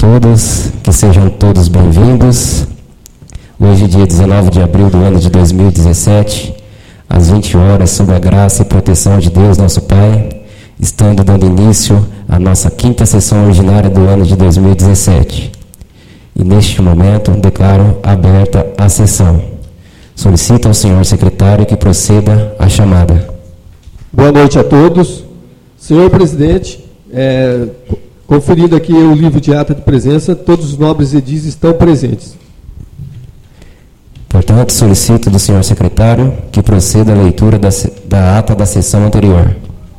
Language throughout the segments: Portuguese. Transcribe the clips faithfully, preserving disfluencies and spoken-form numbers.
todos, que sejam todos bem-vindos. Hoje, dia dezenove de abril do ano de dois mil e dezessete, às vinte horas, sob a graça e proteção de Deus, nosso Pai, estando dando início à nossa quinta sessão ordinária do ano de dois mil e dezessete. E neste momento, declaro aberta a sessão. Solicito ao senhor secretário que proceda à chamada. Boa noite a todos. Senhor presidente, é, conferindo aqui o livro de ata de presença, todos os nobres edis estão presentes. Portanto, solicito do senhor secretário que proceda a leitura da, da ata da sessão anterior.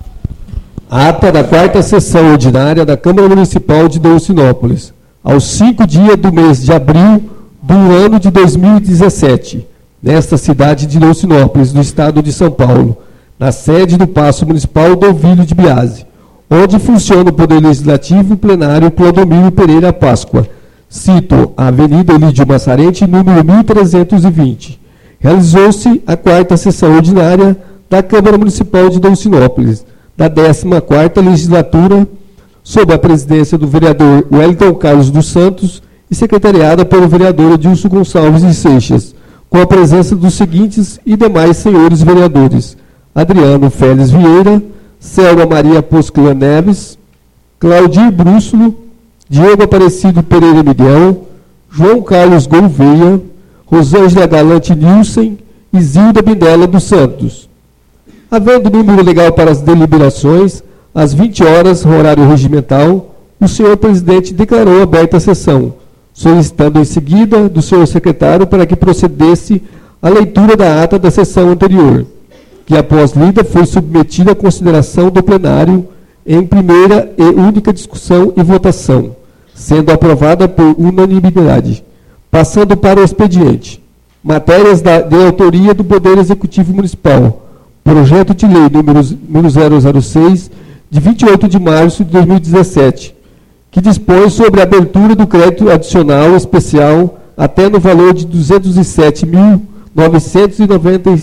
A ata da quarta sessão ordinária da Câmara Municipal de Dolcinópolis, aos cinco dias do mês de abril do ano de dois mil e dezessete, nesta cidade de Dolcinópolis, no estado de São Paulo, na sede do Paço Municipal do Ovílio de Biase, onde funciona o Poder Legislativo Plenário Clodomiro Pereira Páscoa. Cito a Avenida Elídio Massarente, número mil trezentos e vinte. Realizou-se a quarta sessão ordinária da Câmara Municipal de Dolcinópolis, da décima quarta legislatura, sob a presidência do vereador Wellington Carlos dos Santos e secretariada pelo vereador Adilson Gonçalves de Seixas, com a presença dos seguintes e demais senhores vereadores: Adriano Félix Vieira, Selma Maria Posclan Neves, Claudir Brússulo, Diego Aparecido Pereira Miguel, João Carlos Gouveia, Rosângela Galante Nilsen e Zilda Bindela dos Santos. Havendo número legal para as deliberações, às vinte horas, horário regimental, o senhor presidente declarou aberta a sessão, solicitando em seguida do senhor secretário para que procedesse a leitura da ata da sessão anterior, que após lida foi submetida à consideração do plenário em primeira e única discussão e votação, sendo aprovada por unanimidade. Passando para o expediente. Matérias da, de autoria do Poder Executivo Municipal. Projeto de lei número zero zero seis, de vinte e oito de março de dois mil e dezessete, que dispõe sobre a abertura do crédito adicional especial até no valor de duzentos e sete mil novecentos e noventa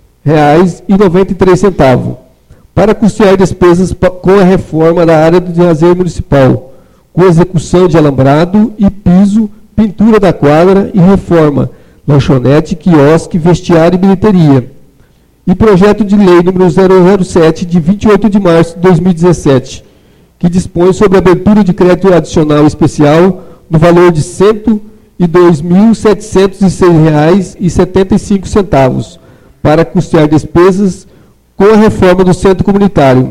reais e noventa e três centavos, para custear despesas com a reforma da área de lazer municipal, com execução de alambrado e piso, pintura da quadra e reforma, lanchonete, quiosque, vestiário e bilheteria. E projeto de lei número zero zero sete, de vinte e oito de março de dois mil e dezessete, que dispõe sobre a abertura de crédito adicional especial no valor de cento e dois mil setecentos e seis reais e setenta e cinco centavos, para custear despesas com a reforma do centro comunitário.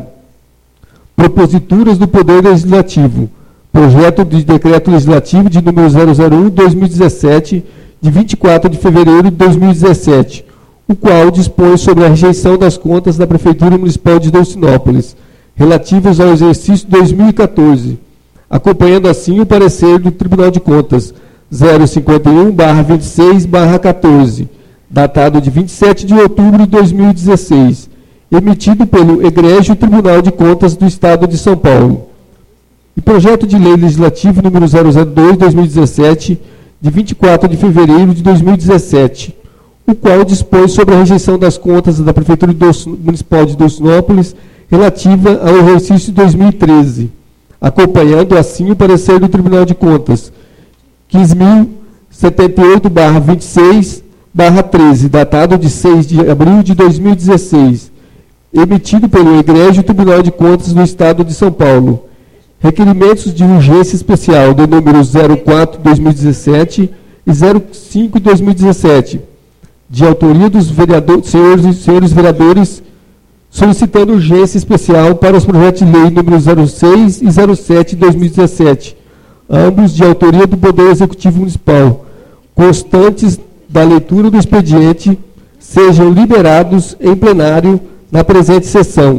Proposituras do Poder Legislativo. Projeto de Decreto Legislativo de número zero zero um, dois mil e dezessete, de vinte e quatro de fevereiro de dois mil e dezessete, o qual dispõe sobre a rejeição das contas da Prefeitura Municipal de Dolcinópolis, relativas ao exercício dois mil e quatorze, acompanhando assim o parecer do Tribunal de Contas zero cinquenta e um barra vinte e seis barra quatorze, datado de vinte e sete de outubro de dois mil e dezesseis, emitido pelo Egrégio Tribunal de Contas do Estado de São Paulo. E projeto de lei legislativo número zero zero dois, dois mil e dezessete, de vinte e quatro de fevereiro de dois mil e dezessete, o qual dispõe sobre a rejeição das contas da Prefeitura Municipal de Dolcinópolis relativa ao exercício de dois mil e treze, acompanhando assim o parecer do Tribunal de Contas quinze mil setenta e oito barra vinte e seis barra treze, datado de seis de abril de dois mil e dezesseis, emitido pelo Egrégio Tribunal de Contas do Estado de São Paulo. Requerimentos de urgência especial do número zero quatro, dois mil e dezessete e zero cinco, dois mil e dezessete, de autoria dos vereadores, senhores, senhores vereadores, solicitando urgência especial para os projetos de lei número zero seis e zero sete de dois mil e dezessete, ambos de autoria do Poder Executivo Municipal, constantes da leitura do expediente, sejam liberados em plenário na presente sessão.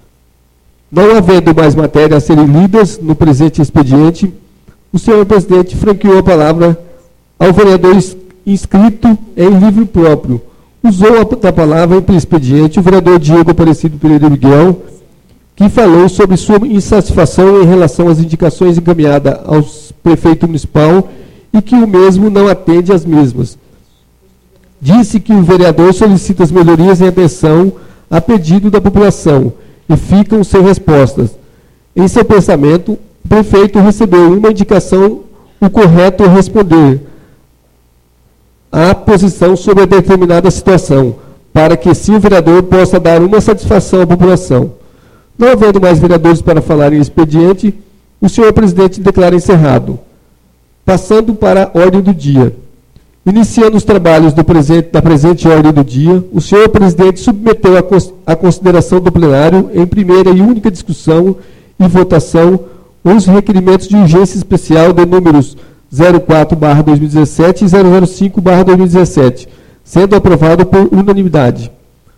Não havendo mais matéria a serem lidas no presente expediente, o senhor presidente franqueou a palavra ao vereador inscrito em livro próprio. Usou a palavra em expediente o vereador Diego Aparecido Pereira Miguel, que falou sobre sua insatisfação em relação às indicações encaminhadas ao prefeito municipal e que o mesmo não atende às mesmas. Disse que o vereador solicita as melhorias em atenção a pedido da população e ficam sem respostas. Em seu pensamento, o prefeito recebeu uma indicação o correto é responder a posição sobre a determinada situação, para que assim o vereador possa dar uma satisfação à população. Não havendo mais vereadores para falar em expediente, o senhor presidente declara encerrado. Passando para a ordem do dia. Iniciando os trabalhos do presente, da presente ordem do dia, o senhor presidente submeteu à consideração do plenário, em primeira e única discussão e votação, os requerimentos de urgência especial de números zero quatro barra dois mil e dezessete e zero zero cinco barra dois mil e dezessete, sendo aprovado por unanimidade.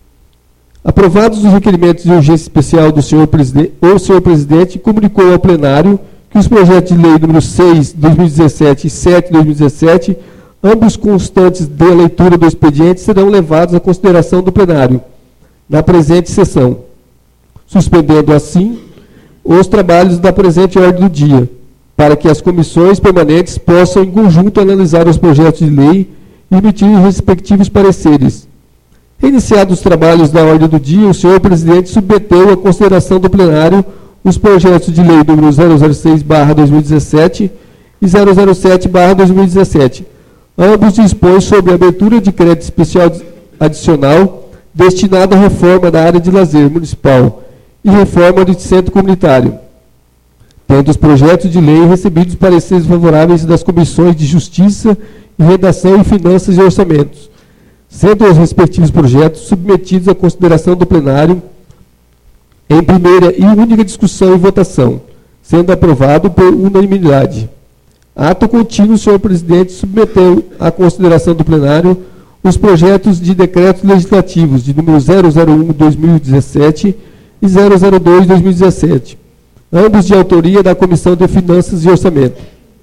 Aprovados os requerimentos de urgência especial do senhor presidente, o senhor presidente comunicou ao plenário que os projetos de lei número seis, dois mil e dezessete e sete, dois mil e dezessete, ambos constantes da leitura do expediente, serão levados à consideração do plenário na presente sessão, suspendendo assim os trabalhos da presente ordem do dia, para que as comissões permanentes possam em conjunto analisar os projetos de lei e emitir os respectivos pareceres. Iniciados os trabalhos da ordem do dia, o senhor presidente submeteu à consideração do plenário os projetos de lei número zero zero seis barra dois mil e dezessete e zero zero sete barra dois mil e dezessete. Ambos dispõem sobre a abertura de crédito especial adicional destinado à reforma da área de lazer municipal e reforma do centro comunitário, tendo os projetos de lei recebidos pareceres favoráveis das comissões de Justiça e Redação e Finanças e Orçamentos, sendo os respectivos projetos submetidos à consideração do plenário em primeira e única discussão e votação, sendo aprovado por unanimidade. Ato contínuo, o senhor presidente submeteu à consideração do plenário os projetos de decretos legislativos de número zero zero um, dois mil e dezessete e zero zero dois, dois mil e dezessete, ambos de autoria da Comissão de Finanças e Orçamento,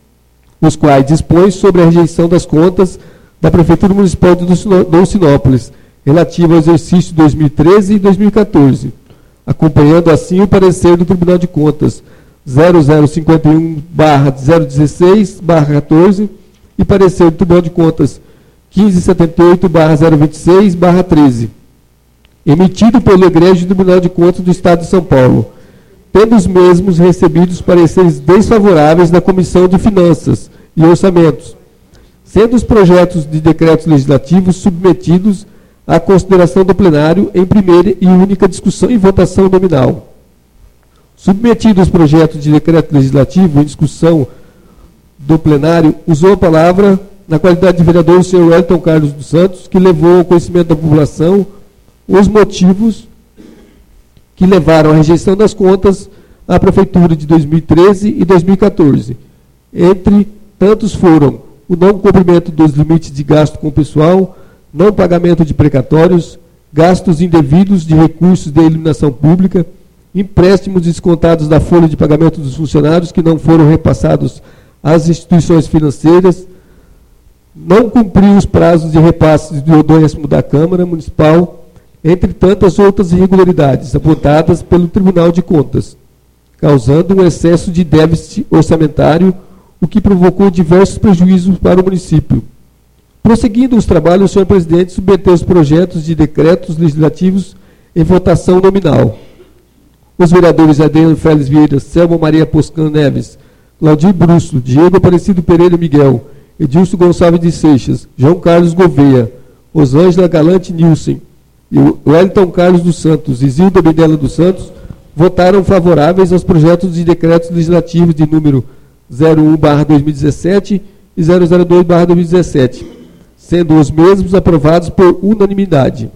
os quais dispõem sobre a rejeição das contas da Prefeitura Municipal de Dolcinópolis, relativa ao exercício dois mil e treze e dois mil e quatorze, acompanhando assim o parecer do Tribunal de Contas zero zero cinquenta e um barra zero dezesseis barra quatorze e parecer do Tribunal de Contas quinze setenta e oito barra zero vinte e seis barra treze, emitido pelo Egrégio Tribunal de Contas do Estado de São Paulo, tendo os mesmos recebidos pareceres desfavoráveis da Comissão de Finanças e Orçamentos, sendo os projetos de decretos legislativos submetidos à consideração do plenário em primeira e única discussão e votação nominal. Submetidos os projetos de decreto legislativo em discussão do plenário, usou a palavra, na qualidade de vereador, o senhor Wellington Carlos dos Santos, que levou ao conhecimento da população os motivos que levaram à rejeição das contas à Prefeitura de dois mil e treze e dois mil e quatorze. Entre tantos foram o não cumprimento dos limites de gasto com o pessoal, não pagamento de precatórios, gastos indevidos de recursos de iluminação pública, empréstimos descontados da folha de pagamento dos funcionários que não foram repassados às instituições financeiras, não cumpriu os prazos de repasses do décimo da Câmara Municipal, entre tantas outras irregularidades apontadas pelo Tribunal de Contas, causando um excesso de déficit orçamentário, o que provocou diversos prejuízos para o município. Prosseguindo os trabalhos, o senhor presidente submeteu os projetos de decretos legislativos em votação nominal. Os vereadores Adriano Félix Vieira, Selma Maria Poscan Neves, Claudir Brusso, Diego Aparecido Pereira Miguel, Edilson Gonçalves de Seixas, João Carlos Gouveia, Rosângela Galante Nilsen e Wellington Carlos dos Santos e Zilda Bedela dos Santos votaram favoráveis aos projetos de decretos legislativos de número zero um barra dois mil e dezessete e zero zero dois barra dois mil e dezessete, sendo os mesmos aprovados por unanimidade.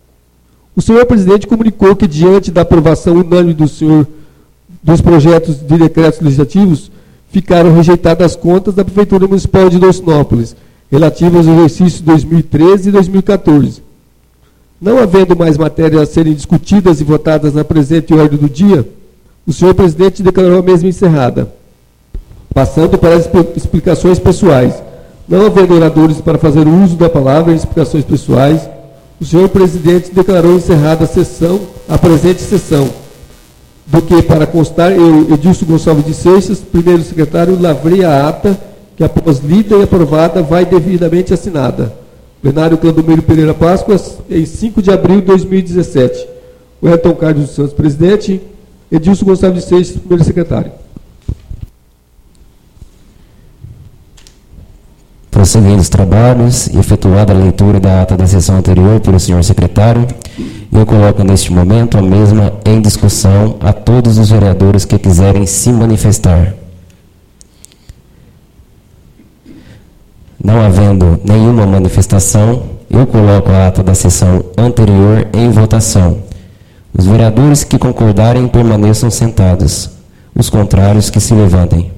O senhor presidente comunicou que, diante da aprovação unânime do senhor, dos projetos de decretos legislativos, ficaram rejeitadas as contas da Prefeitura Municipal de Dolcinópolis, relativas aos exercícios dois mil e treze e dois mil e quatorze. Não havendo mais matérias a serem discutidas e votadas na presente ordem do dia, o senhor presidente declarou a mesma encerrada, passando para as explicações pessoais. Não havendo oradores para fazer uso da palavra em explicações pessoais, o senhor presidente declarou encerrada a sessão, a presente sessão, do que, para constar, eu, Edilson Gonçalves de Seixas, primeiro secretário, lavrei a ata, que após lida e aprovada, vai devidamente assinada. Plenário Clandomiro Pereira Páscoas, em cinco de abril de dois mil e dezessete. Wellington Carlos dos Santos, presidente. Edilson Gonçalves de Seixas, primeiro secretário. Prosseguindo os trabalhos, efetuada a leitura da ata da sessão anterior pelo senhor secretário, eu coloco neste momento a mesma em discussão a todos os vereadores que quiserem se manifestar. Não havendo nenhuma manifestação, eu coloco a ata da sessão anterior em votação. Os vereadores que concordarem permaneçam sentados. Os contrários que se levantem.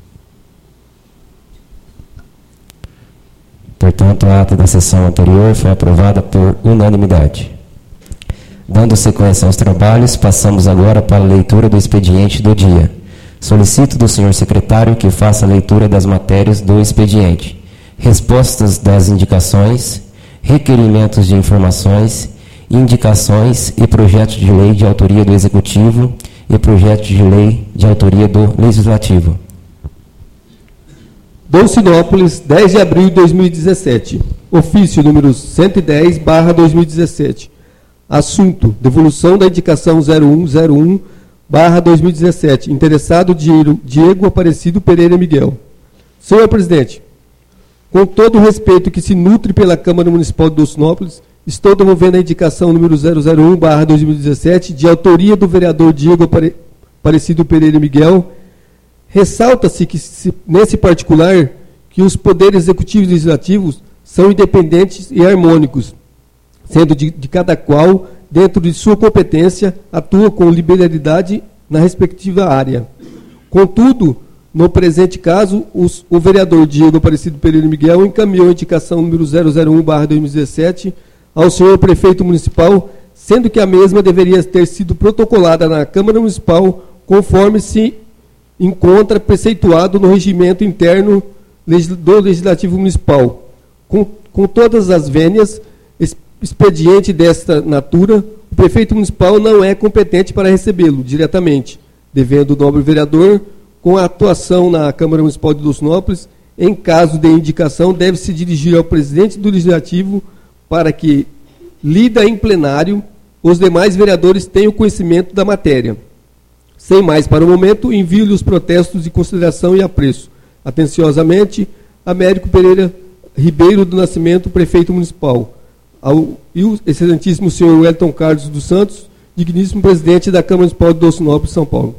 Portanto, a ata da sessão anterior foi aprovada por unanimidade. Dando sequência aos trabalhos, passamos agora para a leitura do expediente do dia. Solicito do senhor secretário que faça a leitura das matérias do expediente, respostas das indicações, requerimentos de informações, indicações e projetos de lei de autoria do Executivo e projetos de lei de autoria do Legislativo. Dolcinópolis, dez de abril de dois mil e dezessete. Ofício número cento e dez barra dois mil e dezessete. Assunto: devolução da indicação zero um zero um barra dois mil e dezessete. Interessado Diego Aparecido Pereira Miguel. Senhor presidente, com todo o respeito que se nutre pela Câmara Municipal de Dolcinópolis, estou devolvendo a indicação número zero zero um barra dois mil e dezessete, de autoria do vereador Diego Aparecido Pereira Miguel. Ressalta-se que, se, nesse particular, que os poderes executivos e legislativos são independentes e harmônicos, sendo de, de cada qual, dentro de sua competência, atua com liberalidade na respectiva área. Contudo, no presente caso, os, o vereador Diego Aparecido Pereira Miguel encaminhou a indicação número zero zero um barra dois mil e dezessete ao senhor prefeito municipal, sendo que a mesma deveria ter sido protocolada na Câmara Municipal, conforme se encontra preceituado no regimento interno do Legislativo Municipal. Com, com todas as vênias, expediente desta natura, o prefeito municipal não é competente para recebê-lo diretamente, devendo o nobre vereador, com a atuação na Câmara Municipal de Dolcinópolis, em caso de indicação, deve se dirigir ao presidente do Legislativo para que, lida em plenário, os demais vereadores tenham conhecimento da matéria. Sem mais para o momento, envio-lhe os protestos de consideração e apreço. Atenciosamente, Américo Pereira Ribeiro do Nascimento, prefeito municipal. Ao, e o excelentíssimo senhor Wellington Carlos dos Santos, digníssimo presidente da Câmara Municipal de Dolcinópolis, São Paulo.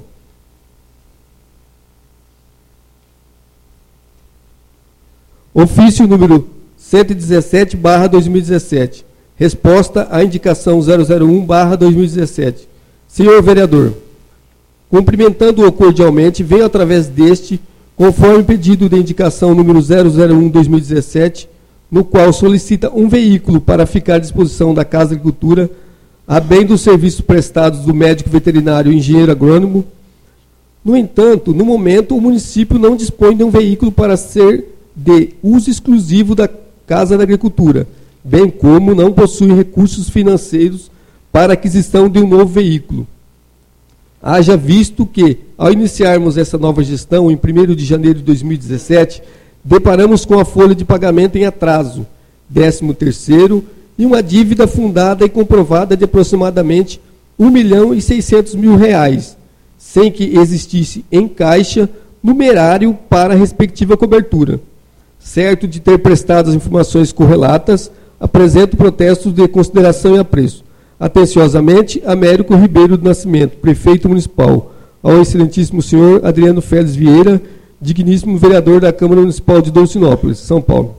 Ofício número cento e dezessete barra dois mil e dezessete. Resposta à indicação zero zero um barra dois mil e dezessete. Senhor vereador, cumprimentando-o cordialmente, venho através deste, conforme pedido de indicação número zero zero um barra dois mil e dezessete, no qual solicita um veículo para ficar à disposição da Casa de Agricultura, a bem dos serviços prestados do médico veterinário e engenheiro agrônomo. No entanto, no momento, o município não dispõe de um veículo para ser de uso exclusivo da Casa da Agricultura, bem como não possui recursos financeiros para aquisição de um novo veículo. Haja visto que, ao iniciarmos essa nova gestão, em primeiro de janeiro de dois mil e dezessete, deparamos com a folha de pagamento em atraso, décimo terceiro, e uma dívida fundada e comprovada de aproximadamente um milhão e seiscentos mil reais, sem que existisse em caixa numerário para a respectiva cobertura. Certo de ter prestado as informações correlatas, apresento protestos de consideração e apreço. Atenciosamente, Américo Ribeiro do Nascimento, prefeito municipal. Ao excelentíssimo senhor Adriano Félix Vieira, digníssimo vereador da Câmara Municipal de Dolcinópolis, São Paulo.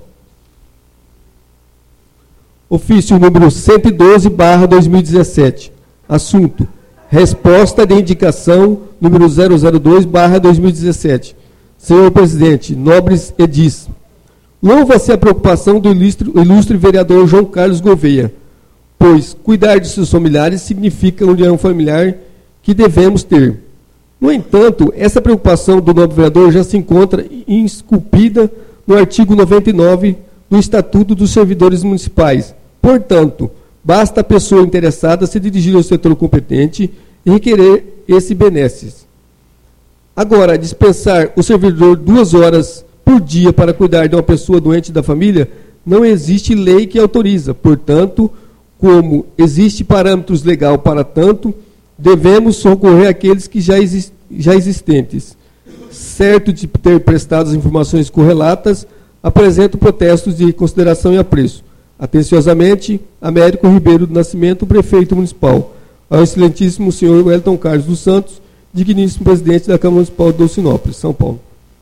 Ofício número cento e doze barra dois mil e dezessete. Assunto: resposta de indicação número zero zero dois barra dois mil e dezessete. Senhor presidente, nobres edis, louva-se a preocupação do ilustre, ilustre vereador João Carlos Gouveia, pois cuidar de seus familiares significa a união familiar que devemos ter. No entanto, essa preocupação do nobre vereador já se encontra esculpida no artigo noventa e nove do Estatuto dos Servidores Municipais. Portanto, basta a pessoa interessada se dirigir ao setor competente e requerer esse benesses. Agora, dispensar o servidor duas horas por dia para cuidar de uma pessoa doente da família, não existe lei que autoriza. Portanto, como existe parâmetros legal para tanto, devemos socorrer aqueles que já, exist, já existentes. Certo de ter prestado as informações correlatas, apresento protestos de consideração e apreço. Atenciosamente, Américo Ribeiro do Nascimento, prefeito municipal. Ao excelentíssimo senhor Wellington Carlos dos Santos, digníssimo presidente da Câmara Municipal de Dolcinópolis, São Paulo.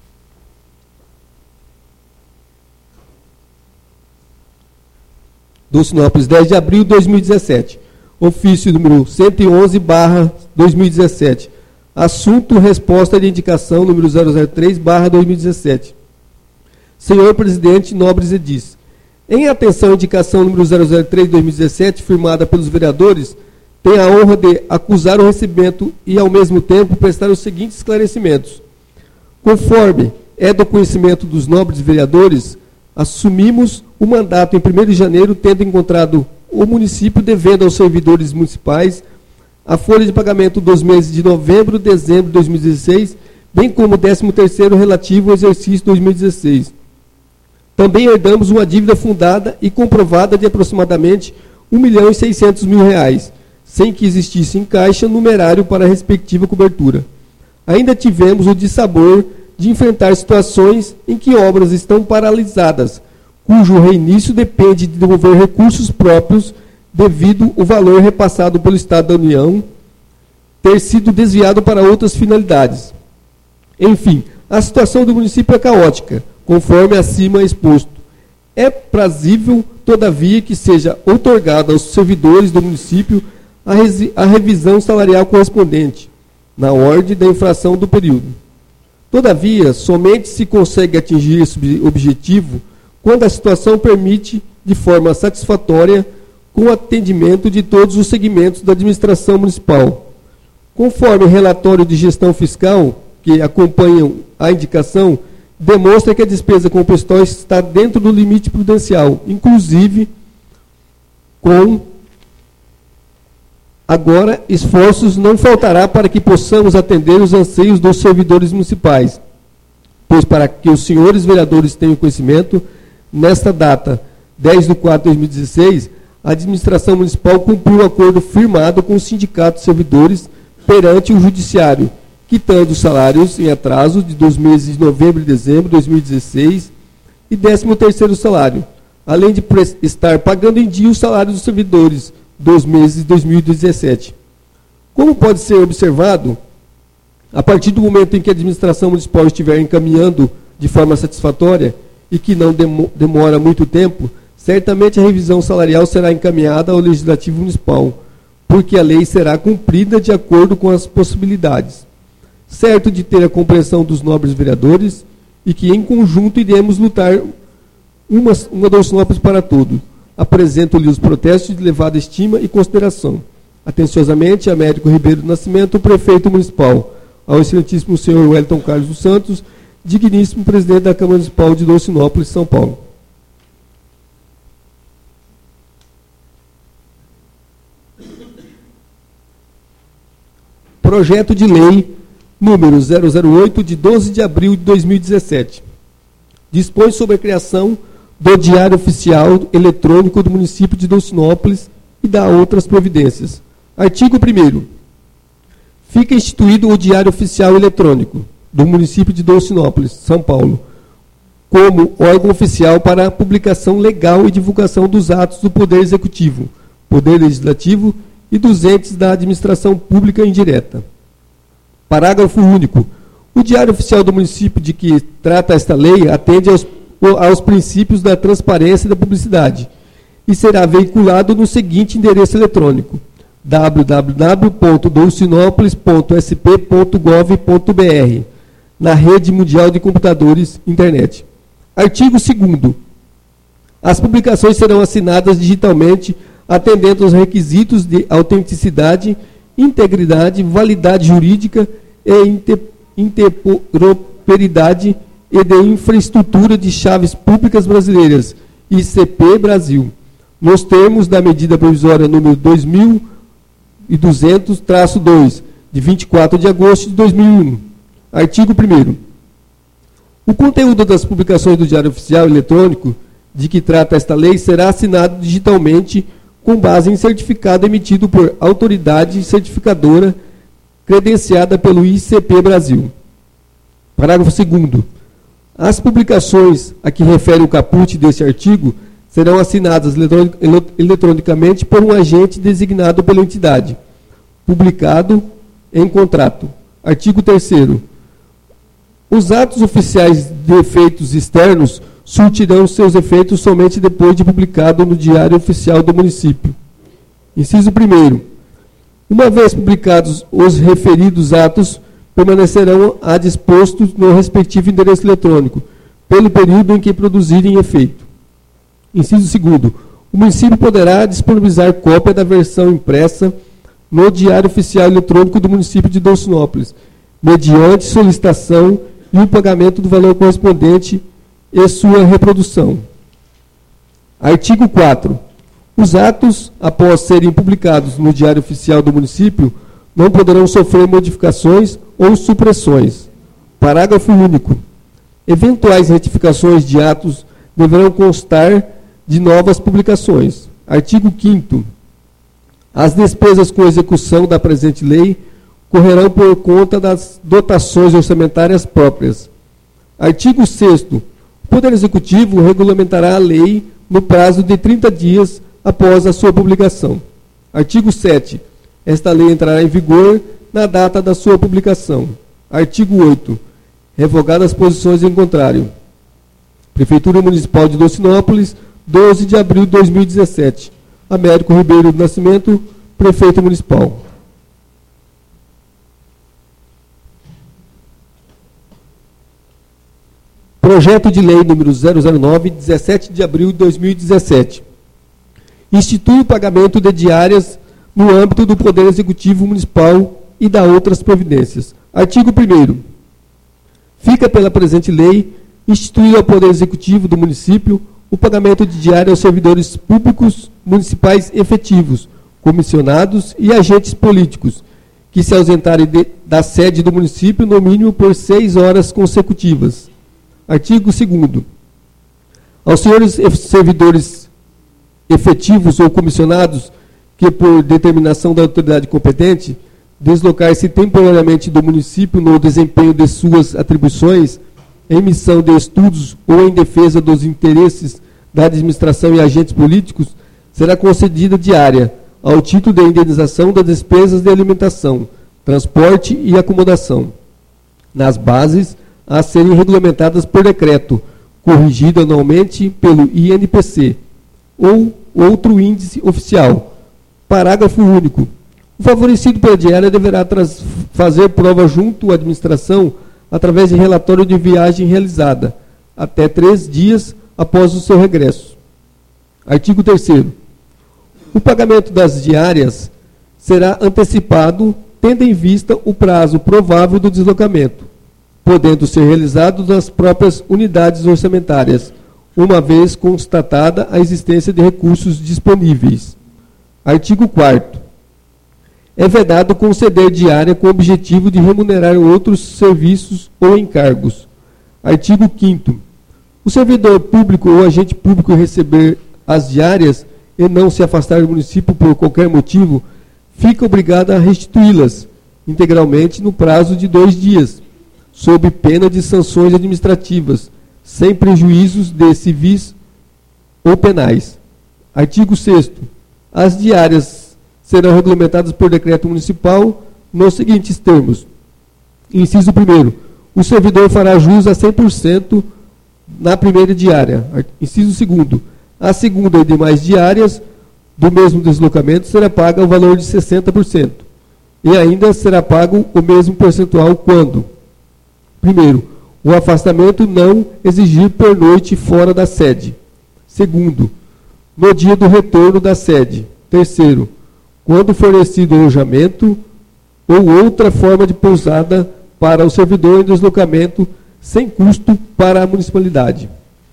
Dolcinópolis, dez de abril de dois mil e dezessete. Ofício número cento e onze barra dois mil e dezessete. Assunto, resposta de indicação número zero zero três barra dois mil e dezessete. Senhor presidente, nobres edis. Em atenção à indicação número zero zero três barra dois mil e dezessete, firmada pelos vereadores, tenho a honra de acusar o recebimento e, ao mesmo tempo, prestar os seguintes esclarecimentos. Conforme é do conhecimento dos nobres vereadores, assumimos o mandato em primeiro de janeiro, tendo encontrado o município devendo aos servidores municipais a folha de pagamento dos meses de novembro e dezembro de dois mil e dezesseis, bem como o décimo terceiro relativo ao exercício dois mil e dezesseis. Também herdamos uma dívida fundada e comprovada de aproximadamente um milhão e seiscentos mil reais, sem que existisse em caixa numerário para a respectiva cobertura. Ainda tivemos o dissabor de enfrentar situações em que obras estão paralisadas, cujo reinício depende de devolver recursos próprios devido ao valor repassado pelo Estado da União ter sido desviado para outras finalidades. Enfim, a situação do município é caótica, conforme acima exposto. É prazível, todavia, que seja outorgada aos servidores do município a, a revisão salarial correspondente, na ordem da infração do período. Todavia, somente se consegue atingir esse objetivo quando a situação permite, de forma satisfatória, com o atendimento de todos os segmentos da administração municipal. Conforme relatório de gestão fiscal, que acompanham a indicação, demonstra que a despesa com o pessoal está dentro do limite prudencial, inclusive com, agora, esforços não faltará para que possamos atender os anseios dos servidores municipais, pois para que os senhores vereadores tenham conhecimento, nesta data, dez de quatro de dois mil e dezesseis, a administração municipal cumpriu o acordo firmado com o sindicato de servidores perante o judiciário, quitando os salários em atraso de dois meses de novembro e dezembro de dois mil e dezesseis e décimo terceiro salário, além de estar pagando em dia os salários dos servidores dos meses de dois mil e dezessete. Como pode ser observado, a partir do momento em que a administração municipal estiver encaminhando de forma satisfatória e que não demora muito tempo, certamente a revisão salarial será encaminhada ao Legislativo Municipal, porque a lei será cumprida de acordo com as possibilidades. Certo de ter a compreensão dos nobres vereadores e que, em conjunto, iremos lutar uma, uma Dolcinópolis para todos. Apresento-lhe os protestos de elevada estima e consideração. Atenciosamente, Américo Ribeiro do Nascimento, prefeito municipal. Ao excelentíssimo senhor Wellington Carlos dos Santos, digníssimo presidente da Câmara Municipal de Dolcinópolis, São Paulo. Projeto de lei número zero zero oito, de doze de abril de dois mil e dezessete. Dispõe sobre a criação do Diário Oficial Eletrônico do município de Dolcinópolis e dá outras providências. Artigo primeiro. Fica instituído o Diário Oficial Eletrônico do município de Dolcinópolis, São Paulo, como órgão oficial para a publicação legal e divulgação dos atos do Poder Executivo, Poder Legislativo e dos entes da administração pública indireta. Parágrafo único. O Diário Oficial do município de que trata esta lei atende aos, aos princípios da transparência e da publicidade e será veiculado no seguinte endereço eletrônico: w w w ponto dolcinópolis ponto s p ponto gov ponto b r, na rede mundial de computadores internet. Artigo segundo. As publicações serão assinadas digitalmente, atendendo aos requisitos de autenticidade, integridade, validade jurídica e interoperabilidade e de infraestrutura de chaves públicas brasileiras, I C P Brasil, nos termos da medida provisória número dois mil e duzentos traço dois, de vinte e quatro de agosto de dois mil e um. Artigo primeiro. O conteúdo das publicações do Diário Oficial Eletrônico, de que trata esta lei, será assinado digitalmente com base em certificado emitido por autoridade certificadora credenciada pelo I C P Brasil. Parágrafo segundo. As publicações a que refere o caput deste artigo serão assinadas eletronicamente por um agente designado pela entidade, publicado em contrato. Artigo terceiro. Os atos oficiais de efeitos externos surtirão seus efeitos somente depois de publicado no Diário Oficial do Município. Inciso primeiro. Uma vez publicados os referidos atos, permanecerão adispostos no respectivo endereço eletrônico, pelo período em que produzirem efeito. Inciso segundo. O município poderá disponibilizar cópia da versão impressa no Diário Oficial Eletrônico do município de Dolcinópolis, mediante solicitação e o pagamento do valor correspondente e sua reprodução. Artigo quatro. Os atos, após serem publicados no Diário Oficial do município, não poderão sofrer modificações ou supressões. Parágrafo único. Eventuais retificações de atos deverão constar de novas publicações. Artigo quinto. As despesas com execução da presente lei correrão por conta das dotações orçamentárias próprias. Artigo sexto. O Poder Executivo regulamentará a lei no prazo de trinta dias após a sua publicação. Artigo sete. Esta lei entrará em vigor na data da sua publicação. Artigo oito. Revogadas as posições em contrário. Prefeitura Municipal de Dolcinópolis, doze de abril de dois mil e dezessete. Américo Ribeiro do Nascimento, Prefeito Municipal. Projeto de Lei número zero zero nove, dezessete de abril de dois mil e dezessete. Institui o pagamento de diárias no âmbito do Poder Executivo Municipal e da outras providências. Artigo primeiro. Fica pela presente lei instituir ao Poder Executivo do município o pagamento de diária aos servidores públicos municipais efetivos, comissionados e agentes políticos, que se ausentarem de, da sede do município no mínimo por seis horas consecutivas. Artigo segundo. Aos senhores servidores efetivos ou comissionados que, por determinação da autoridade competente, deslocar-se temporariamente do município no desempenho de suas atribuições, em missão de estudos ou em defesa dos interesses da administração e agentes políticos, será concedida diária, ao título de indenização das despesas de alimentação, transporte e acomodação, nas bases a serem regulamentadas por decreto, corrigido anualmente pelo I N P C, ou outro índice oficial. Parágrafo único. O favorecido pela diária deverá fazer prova junto à administração através de relatório de viagem realizada, até três dias após o seu regresso. Artigo terceiro. O pagamento das diárias será antecipado, tendo em vista o prazo provável do deslocamento, podendo ser realizado nas próprias unidades orçamentárias, uma vez constatada a existência de recursos disponíveis. Artigo quarto. É vedado conceder diária com o objetivo de remunerar outros serviços ou encargos. Artigo quinto. O servidor público ou agente público receber as diárias e não se afastar do município por qualquer motivo, fica obrigado a restituí-las integralmente no prazo de dois dias, sob pena de sanções administrativas, sem prejuízos de civis ou penais. Artigo sexto. As diárias serão regulamentadas por decreto municipal nos seguintes termos. Inciso primeiro. O servidor fará jus a cem por cento na primeira diária. Inciso segundo. A segunda e demais diárias do mesmo deslocamento será paga o valor de sessenta por cento. E ainda será pago o mesmo percentual quando: primeiro, o afastamento não exigir pernoite fora da sede. Segundo, no dia do retorno da sede. Terceiro, quando fornecido alojamento ou outra forma de pousada para o servidor em deslocamento sem custo para a municipalidade.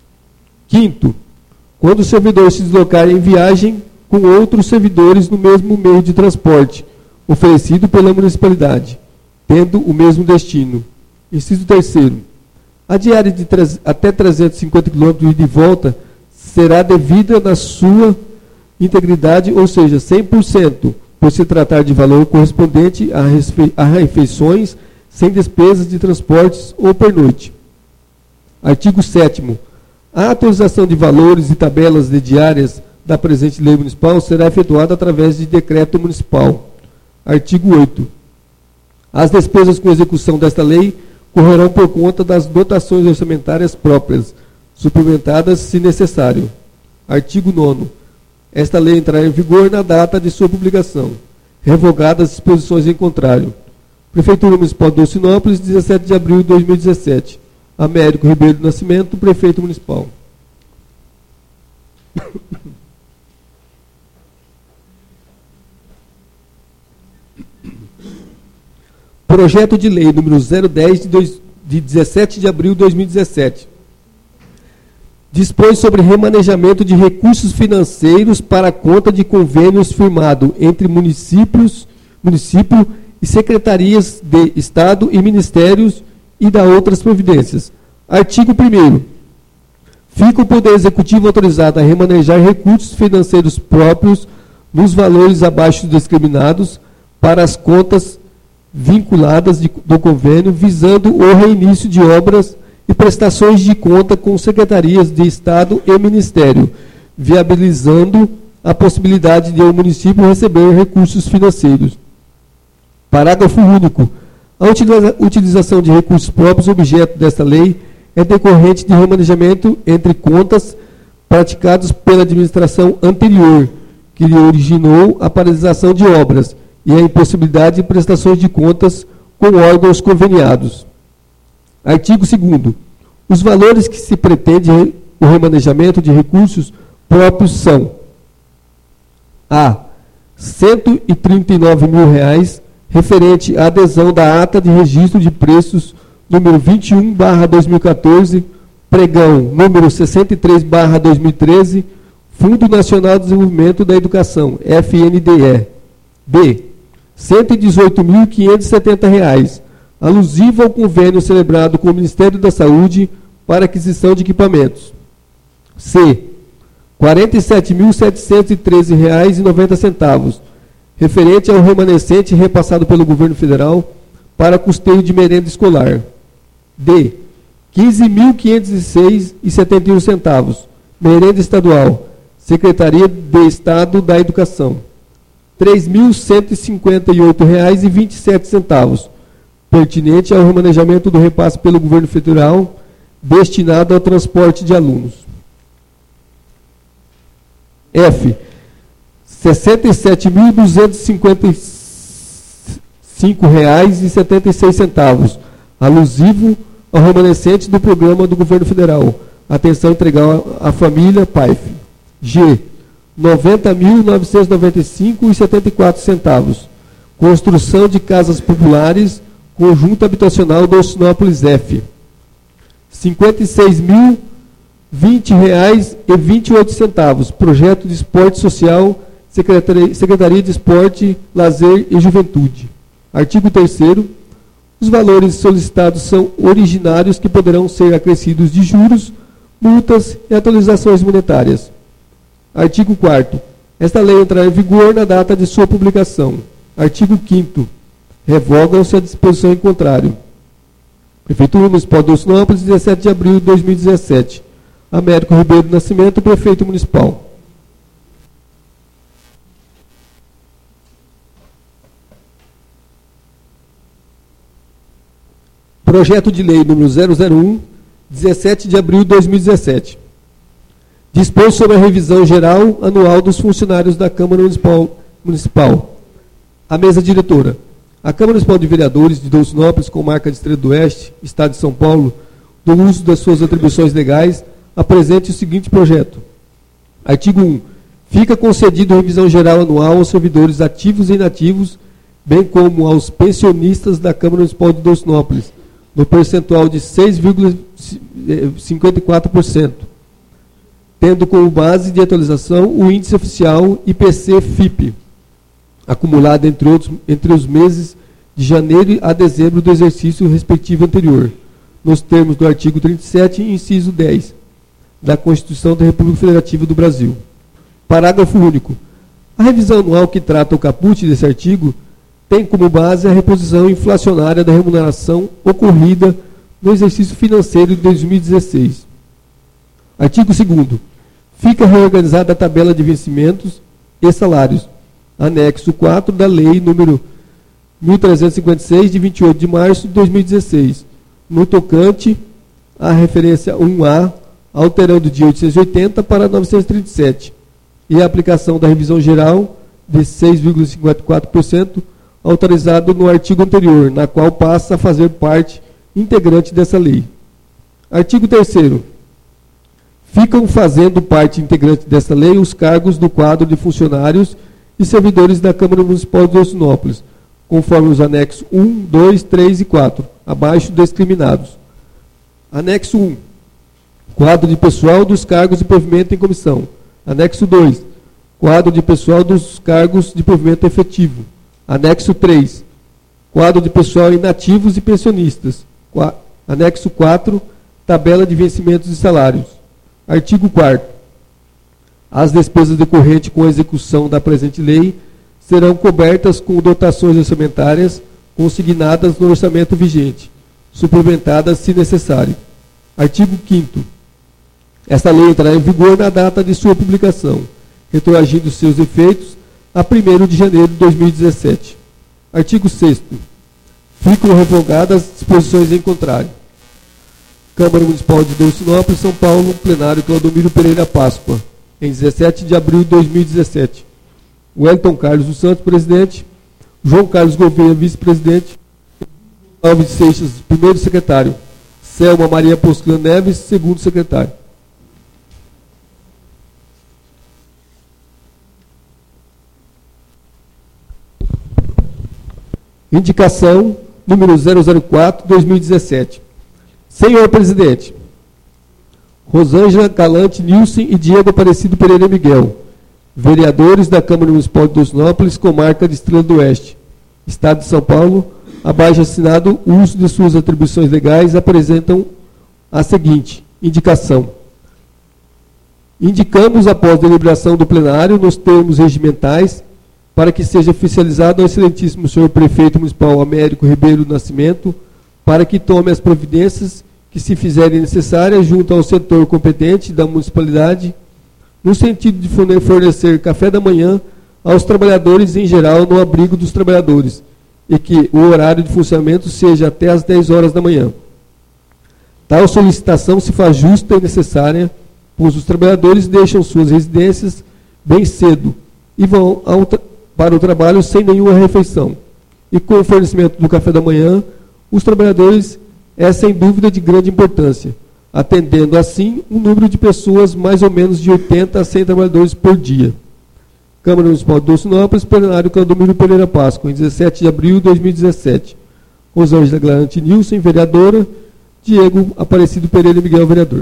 Quinto, quando o servidor se deslocar em viagem com outros servidores no mesmo meio de transporte, oferecido pela municipalidade, tendo o mesmo destino. Inciso terceiro, a diária de até trezentos e cinquenta quilômetros de volta será devida na sua integridade, ou seja, cem por cento, por se tratar de valor correspondente a refeições sem despesas de transportes ou pernoite. Artigo sétimo. A atualização de valores e tabelas de diárias da presente lei municipal será efetuada através de decreto municipal. Artigo oito. As despesas com execução desta lei correrão por conta das dotações orçamentárias próprias, suplementadas se necessário. Artigo nono. Esta lei entrará em vigor na data de sua publicação, revogadas as disposições em contrário. Prefeitura Municipal de Dolcinópolis, dezessete de abril de dois mil e dezessete. Américo Ribeiro do Nascimento, Prefeito Municipal. Projeto de Lei número zero dez, de, dois, de dezessete de abril de dois mil e dezessete. Dispõe sobre remanejamento de recursos financeiros para conta de convênios firmado entre municípios, município e secretarias de Estado e ministérios e da outras providências. Artigo primeiro. Fica o Poder Executivo autorizado a remanejar recursos financeiros próprios nos valores abaixo discriminados para as contas vinculadas de, do convênio, visando o reinício de obras e prestações de conta com secretarias de Estado e Ministério, viabilizando a possibilidade de o município receber recursos financeiros. Parágrafo único. A utiliza, utilização de recursos próprios objeto desta lei é decorrente de remanejamento entre contas praticados pela administração anterior, que lhe originou a paralisação de obras e a impossibilidade de prestações de contas com órgãos conveniados. Artigo segundo. Os valores que se pretende o remanejamento de recursos próprios são: a. cento e trinta e nove mil reais, referente à adesão da ata de registro de preços número vinte e um barra dois mil e quatorze, pregão número sessenta e três barra dois mil e treze, Fundo Nacional de Desenvolvimento da Educação, F N D E. B. cento e dezoito mil quinhentos e setenta reais, alusivo ao convênio celebrado com o Ministério da Saúde para aquisição de equipamentos. C. quarenta e sete mil setecentos e treze reais e noventa centavos, referente ao remanescente repassado pelo governo federal para custeio de merenda escolar. D. quinze mil quinhentos e seis reais e setenta e um centavos, merenda estadual, Secretaria de Estado da Educação. três mil cento e cinquenta e oito reais e vinte e sete centavos, pertinente ao remanejamento do repasse pelo governo federal destinado ao transporte de alunos. F. sessenta e sete mil duzentos e cinquenta e cinco reais e setenta e seis centavos, alusivo ao remanescente do programa do governo federal, atenção integral à família, P A I F. G. noventa mil novecentos e noventa e cinco reais e setenta e quatro centavos, construção de casas populares, conjunto habitacional Dolcinópolis F. cinquenta e seis mil vinte reais e vinte e oito centavos, projeto de esporte social, Secretaria, Secretaria de Esporte, Lazer e Juventude. Artigo terceiro. Os valores solicitados são originários que poderão ser acrescidos de juros, multas e atualizações monetárias. Artigo quarto. Esta lei entrará em vigor na data de sua publicação. Artigo quinto. Revogam-se a disposição em contrário. Prefeitura Municipal de Dolcinópolis, dezessete de abril de dois mil e dezessete. Américo Ribeiro do Nascimento, Prefeito Municipal. Projeto de Lei número zero zero um, dezessete de abril de dois mil e dezessete. Dispõe sobre a revisão geral anual dos funcionários da Câmara Municipal. Municipal. A mesa diretora. A Câmara Municipal de Vereadores de Dolcinópolis, com marca Distrito do Oeste, Estado de São Paulo, do uso das suas atribuições legais, apresente o seguinte projeto. Artigo um. Fica concedido revisão geral anual aos servidores ativos e inativos, bem como aos pensionistas da Câmara Municipal de Dolcinópolis, no percentual de seis vírgula cinquenta e quatro por cento, tendo como base de atualização o índice oficial I P C F I P, acumulado entre, outros, entre os meses de janeiro a dezembro do exercício respectivo anterior, nos termos do artigo trinta e sete, inciso dez, da Constituição da República Federativa do Brasil. Parágrafo único. A revisão anual que trata o caput desse artigo tem como base a reposição inflacionária da remuneração ocorrida no exercício financeiro de dois mil e dezesseis. Artigo segundo. Fica reorganizada a tabela de vencimentos e salários, anexo quatro da Lei número mil trezentos e cinquenta e seis, de vinte e oito de março de dois mil e dezesseis, no tocante à referência um A, alterando de oitocentos e oitenta para novecentos e trinta e sete, e a aplicação da revisão geral de seis vírgula cinquenta e quatro por cento, autorizado no artigo anterior, na qual passa a fazer parte integrante dessa lei. Artigo terceiro. Ficam fazendo parte integrante dessa lei os cargos do quadro de funcionários e servidores da Câmara Municipal de Dolcinópolis, conforme os anexos um, dois, três e quatro, abaixo discriminados. Anexo um. Quadro de pessoal dos cargos de provimento em comissão. Anexo dois. Quadro de pessoal dos cargos de provimento efetivo. Anexo três. Quadro de pessoal inativos e pensionistas. Qua- Anexo quatro. Tabela de vencimentos e salários. Artigo quarto. As despesas decorrentes com a execução da presente lei serão cobertas com dotações orçamentárias consignadas no orçamento vigente, suplementadas se necessário. Artigo quinto. Esta lei entrará em vigor na data de sua publicação, retroagindo seus efeitos a primeiro de janeiro de dois mil e dezessete. Artigo sexto. Ficam revogadas as disposições em contrário. Câmara Municipal de Dolcinópolis, São Paulo, plenário Claudomiro Pereira Páscoa, em dezessete de abril de dois mil e dezessete. Wellington Carlos dos Santos, presidente. João Carlos Gouveia, vice-presidente. Alves Seixas, primeiro secretário. Selma Maria Posclan Neves, segundo secretário. Indicação número zero zero quatro, dois mil e dezessete. Senhor presidente, Rosângela Galante Nilson e Diego Aparecido Pereira Miguel, vereadores da Câmara Municipal de Dolcinópolis, comarca de Estrela do Oeste, Estado de São Paulo, abaixo assinado, o uso de suas atribuições legais, apresentam a seguinte indicação. Indicamos, após deliberação do plenário, nos termos regimentais, para que seja oficializado ao excelentíssimo senhor prefeito municipal Américo Ribeiro do Nascimento, para que tome as providências que se fizerem necessárias junto ao setor competente da municipalidade, no sentido de fornecer café da manhã aos trabalhadores em geral no abrigo dos trabalhadores, e que o horário de funcionamento seja até às dez horas da manhã. Tal solicitação se faz justa e necessária, pois os trabalhadores deixam suas residências bem cedo e vão ao para o trabalho sem nenhuma refeição. E com o fornecimento do café da manhã, os trabalhadores é sem dúvida de grande importância, atendendo assim um número de pessoas mais ou menos de oitenta a cem trabalhadores por dia. Câmara Municipal de Dolcinópolis, plenário Claudomiro Pereira Páscoa, em dezessete de abril de dois mil e dezessete. Rosângela Galante Nilson, vereadora. Diego Aparecido Pereira Miguel, vereador.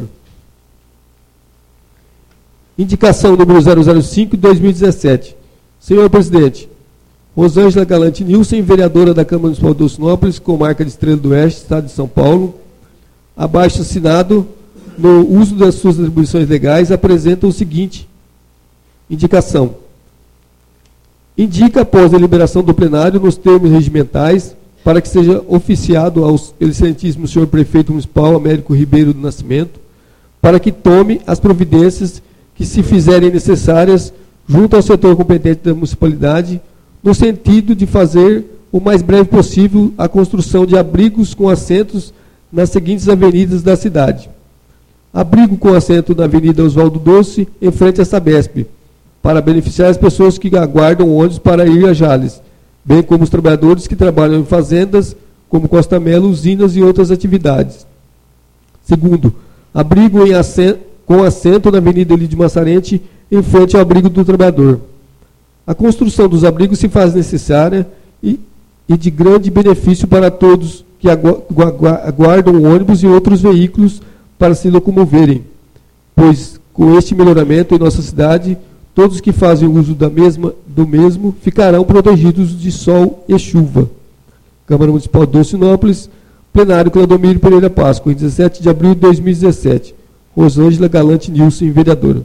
Indicação número zero zero cinco de dois mil e dezessete. Senhor presidente, Rosângela Galante Nilson, vereadora da Câmara Municipal de Dolcinópolis, comarca de Estrela do Oeste, Estado de São Paulo, abaixo assinado, no uso das suas atribuições legais, apresenta o seguinte indicação. Indica, após a deliberação do plenário, nos termos regimentais, para que seja oficiado ao excelentíssimo senhor prefeito municipal Américo Ribeiro do Nascimento, para que tome as providências que se fizerem necessárias junto ao setor competente da municipalidade, no sentido de fazer o mais breve possível a construção de abrigos com assentos nas seguintes avenidas da cidade. Abrigo com assento na Avenida Oswaldo Doce, em frente à Sabesp, para beneficiar as pessoas que aguardam ônibus para ir a Jales, bem como os trabalhadores que trabalham em fazendas, como Costa Melo, usinas e outras atividades. Segundo, abrigo em assento, com assento na Avenida Elide Massarente, em frente ao abrigo do trabalhador. A construção dos abrigos se faz necessária e, e de grande benefício para todos que agu aguardam ônibus e outros veículos para se locomoverem, pois com este melhoramento em nossa cidade, todos que fazem uso da mesma, do mesmo ficarão protegidos de sol e chuva. Câmara Municipal de Dolcinópolis, plenário Claudomiro Pereira Páscoa, em dezessete de abril de dois mil e dezessete. Rosângela Galante Nilson, vereadora.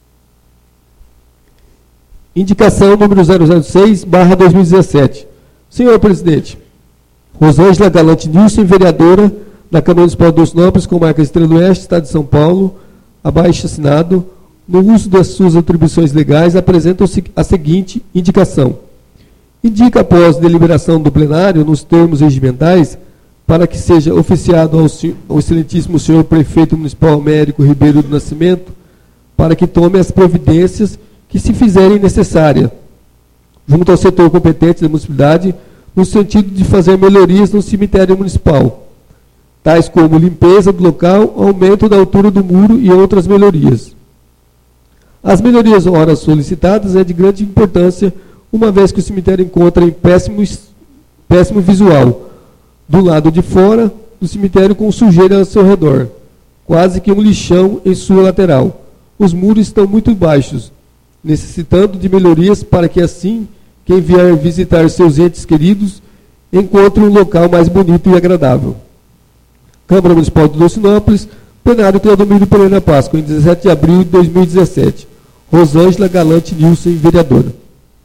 Indicação número zero zero seis barra dois mil e dezessete. Senhor presidente, Rosângela Galante Nilson, vereadora da Câmara Municipal de Doucinópolis, com marca Estrela do Oeste, Estado de São Paulo, abaixo assinado, no uso das suas atribuições legais, apresenta a seguinte indicação. Indica, após deliberação do plenário, nos termos regimentais, para que seja oficiado ao, ao excelentíssimo senhor prefeito municipal Américo Ribeiro do Nascimento, para que tome as providências que se fizerem necessárias, junto ao setor competente da municipalidade, no sentido de fazer melhorias no cemitério municipal, tais como limpeza do local, aumento da altura do muro e outras melhorias. As melhorias ora solicitadas é de grande importância, uma vez que o cemitério encontra em péssimo, péssimo visual, do lado de fora do cemitério com sujeira ao seu redor, quase que um lixão em sua lateral. Os muros estão muito baixos, necessitando de melhorias para que assim, quem vier visitar seus entes queridos, encontre um local mais bonito e agradável. Câmara Municipal de Doucinópolis, plenário Cleodomiro Pereira Páscoa, em dezessete de abril de dois mil e dezessete. Rosângela Galante Nilson, vereadora.